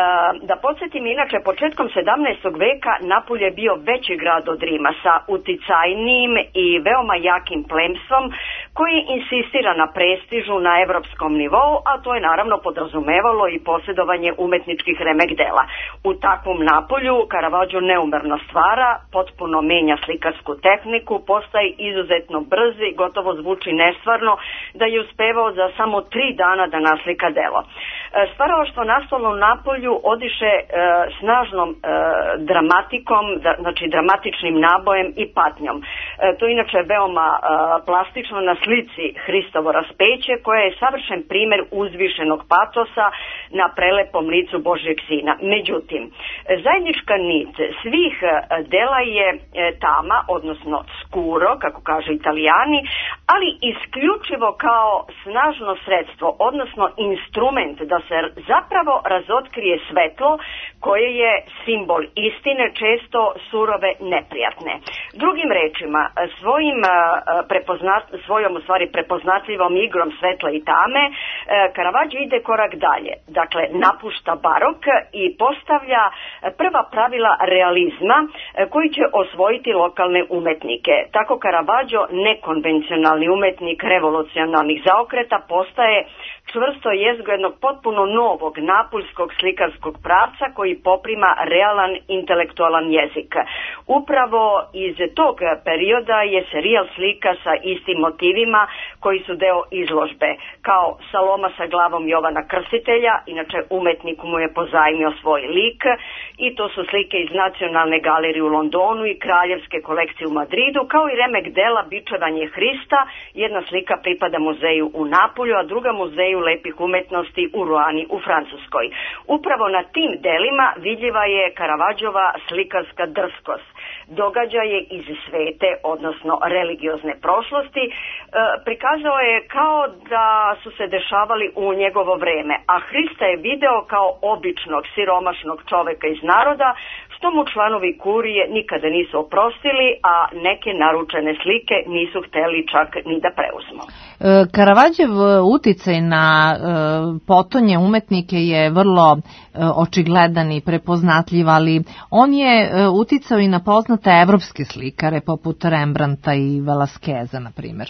da podsjetim, inače, početkom sedamnaestog veka Napolj je bio veći grad od Rima sa uticajnijim i veoma jakim plemstvom koji insistira na prestižu na evropskom nivou, a to je naravno podrazumevalo i posjedovanje umetničkih remek dela. U takvom Napolju Caravaggio neumerno stvara, potpuno menja slikarsku tehniku, postaje izuzetno brz i gotovo zvuči nestvarno da je uspevao za samo tri dana da naslika delo. Stvaralaštvo nastalo u Napolju odiše e, snažnom e, dramatikom, da, znači dramatičnim nabojem i patnjom. E, to je inače veoma e, plastično na slici Hristovo raspeće, koja je savršen primer uzvišenog patosa na prelepom licu Božjeg sina. Međutim, zajednička nit svih dela je e, tama, odnosno skuro, kako kažu Italijani, ali isključivo kao snažno sredstvo, odnosno instrument da se zapravo razotkrije svetlo koje je simbol istine, često surove, neprijatne. Drugim rečima, svojim prepoznat, svojom u stvari prepoznatljivom igrom svetla i tame, Caravaggio ide korak dalje. Dakle, napušta barok i postavlja prva pravila realizma koji će osvojiti lokalne umetnike. Tako Caravaggio, nekonvencionalni umetnik revolucionarnih zaokreta, postaje čvrsto jezgo jednog potpuno novog napuljskog slikarskog pravca koji poprima realan intelektualan jezik. Upravo iz tog perioda je serijal slika sa istim motivima koji su deo izložbe, kao Saloma sa glavom Jovana Krstitelja, inače umetnik mu je pozajmio svoj lik, i to su slike iz Nacionalne galerije u Londonu i Kraljevske kolekcije u Madridu, kao i remek dela Bičevanje Hrista. Jedna slika pripada muzeju u Napolju, a druga muzeju lepih umetnosti u Ruani u Francuskoj. Upravo na tim delima vidljiva je Caravaggiova slikarska drskost. Događaje iz svete, odnosno religiozne prošlosti, e, prikazao je kao da su se dešavali u njegovo vreme, a Hrista je video kao običnog, siromašnog čoveka iz naroda, što mu članovi kurije nikada nisu oprostili, a neke naručene slike nisu hteli čak ni da preuzmu. Caravaggiev uticaj na e, potonje umetnike je vrlo e, očigledan i prepoznatljiv, ali on je e, uticao i na poznate evropske slikare poput Rembrandta i Velasqueza, na primjer.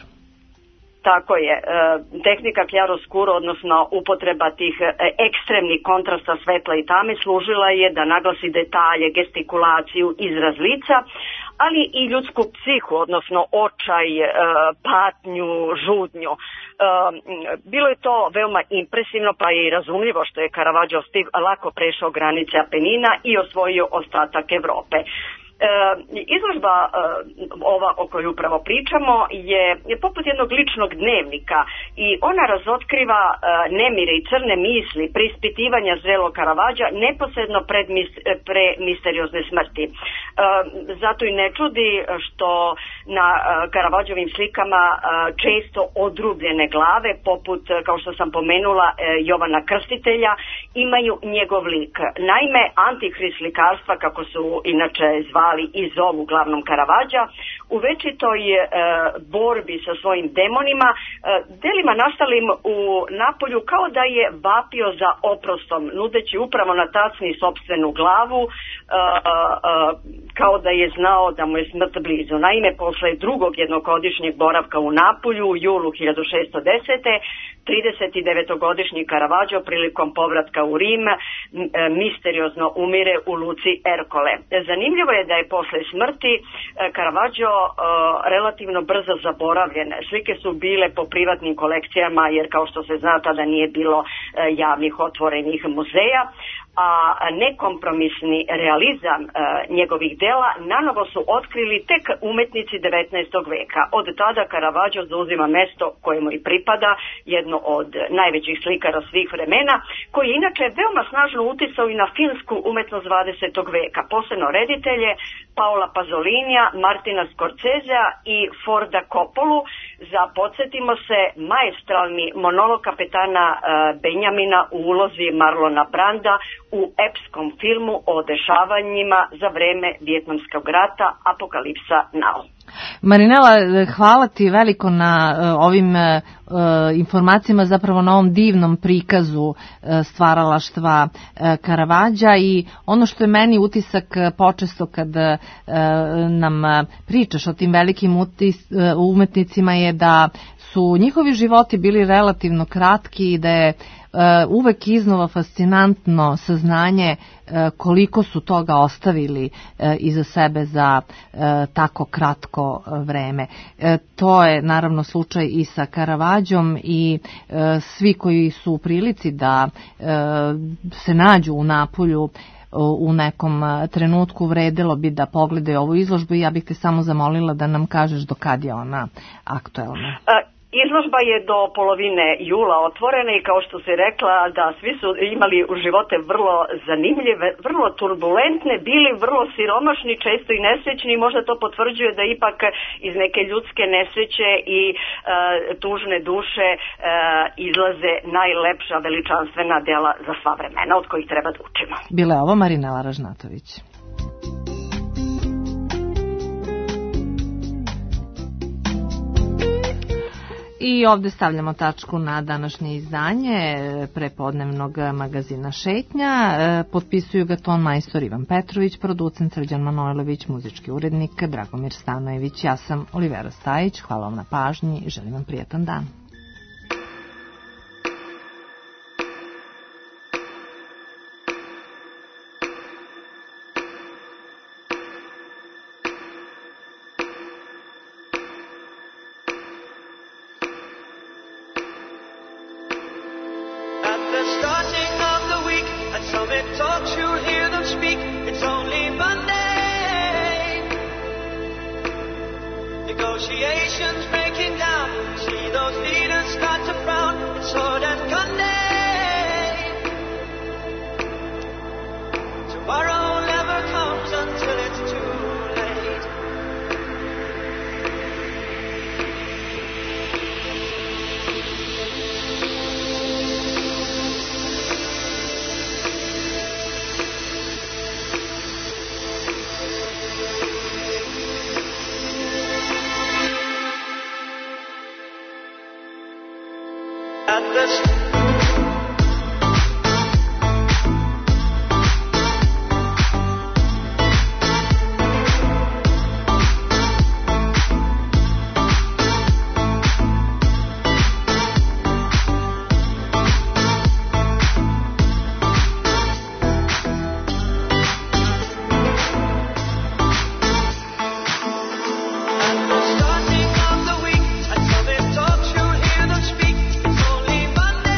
Tako je. E, tehnika chiaroscuro, odnosno upotreba tih e, ekstremnih kontrasta svetla i tame, služila je da naglasi detalje, gestikulaciju, izraz lica, ali i ljudsku psihu, odnosno očaj, e, patnju, žudnju. E, bilo je to veoma impresivno, pa je i razumljivo što je Caravaggio stiv lako prešao granice Apenina i osvojio ostatak Evrope. izložba ova o kojoj upravo pričamo je, je poput jednog ličnog dnevnika i ona razotkriva nemire i crne misli, preispitivanja zrelog Karavadža neposredno pred mis, pre misteriozne smrti. Zato i ne čudi što na Karavadžovim slikama često odrubljene glave, poput, kao što sam pomenula, Jovana Krstitelja, imaju njegov lik. Naime, antihrist slikarstva, kako su inače zvali i zovu glavnom Karavadža, u večitoj e, borbi sa svojim demonima, e, delima nastalim u Napolju, kao da je vapio za oprostom, nudeći upravo na tacni sopstvenu glavu, e, e, kao da je znao da mu je smrt blizu. Naime, posle drugog jednogodišnjeg boravka u Napolju u julu hiljadu šeststo desete. trideset devetogodišnji Karavadžo prilikom povratka u Rim e, misteriozno umire u luci Ercole. Zanimljivo je da je posle smrti e, Karavadžo e, relativno brzo zaboravljen. Slike su bile po privatnim kolekcijama, jer kao što se zna tada nije bilo e, javnih otvorenih muzeja, a nekompromisni realizam e, njegovih dela nanovo su otkrili tek umetnici devetnaestog veka. Od tada Karavadžo zauzima mesto kojemu i pripada, jedno od najvećih slikara svih vremena, koji je inače veoma snažno uticao i na filmsku umetnost dvadesetog veka, posebno reditelje Paola Pazolinija, Martina Scorsesea i Forda Coppolu. Za podsjetimo se maestralni monolog kapetana e, Benjamina u ulozi Marlona Branda u epskom filmu o dešavanjima za vreme Vijetnamskog rata Apokalipsa Now. Marinela, hvala ti veliko na uh, ovim uh, informacijama, zapravo na ovom divnom prikazu uh, stvaralaštva uh, Karavadža, i ono što je meni utisak uh, počesto kad uh, nam uh, pričaš o tim velikim utis, uh, umetnicima je da su njihovi životi bili relativno kratki i da je Uh, uvek iznova fascinantno saznanje uh, koliko su toga ostavili uh, iza sebe za uh, tako kratko uh, vreme. Uh, to je naravno slučaj i sa Karavadžom, i uh, svi koji su u prilici da uh, se nađu u Napolju u nekom trenutku, vredilo bi da pogledaju ovu izložbu, i ja bih te samo zamolila da nam kažeš do kad je ona aktuelna. Izložba je do polovine jula otvorena i kao što si rekla, da svi su imali u živote vrlo zanimljive, vrlo turbulentne, bili vrlo siromašni, često i nesrećni, i možda to potvrđuje da ipak iz neke ljudske nesreće i e, tužne duše e, izlaze najlepša veličanstvena dela za sva vremena od kojih treba da učimo. Bila je ovo Marinela Ražnatović. I ovde stavljamo tačku na današnje izdanje prepodnevnog magazina Šetnja. Potpisuju ga ton majstor Ivan Petrović, producent Srđan Manojlović, muzički urednik Dragomir Stanojević. Ja sam Olivera Stajić. Hvala vam na pažnji i želim vam prijatan dan. Negotiations breaking down, see those leaders start to frown, it's sword and gun day. Tomorrow never comes until it's too late. At this Monday.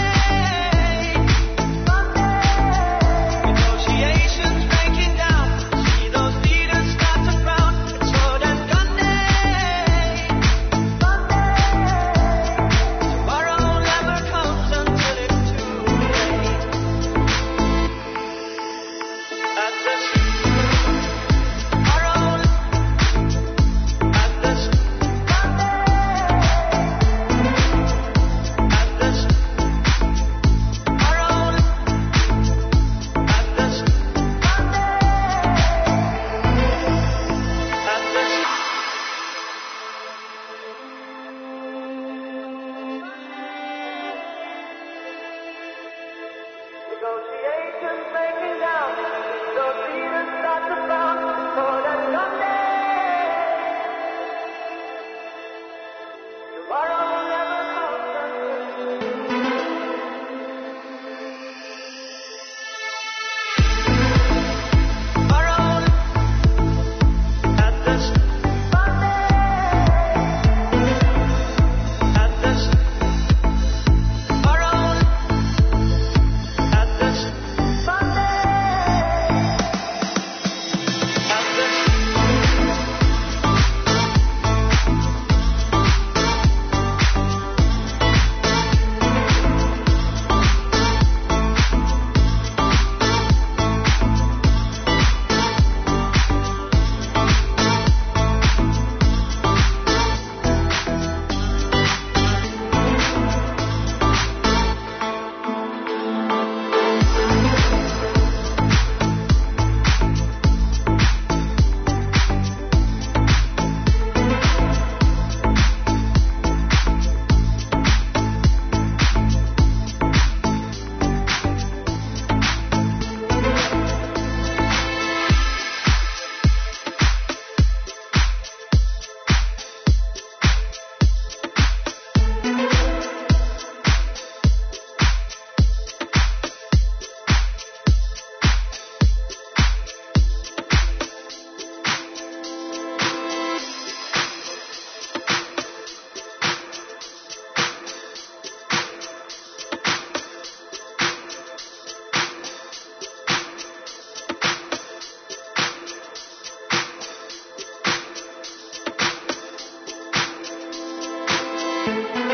Thank you.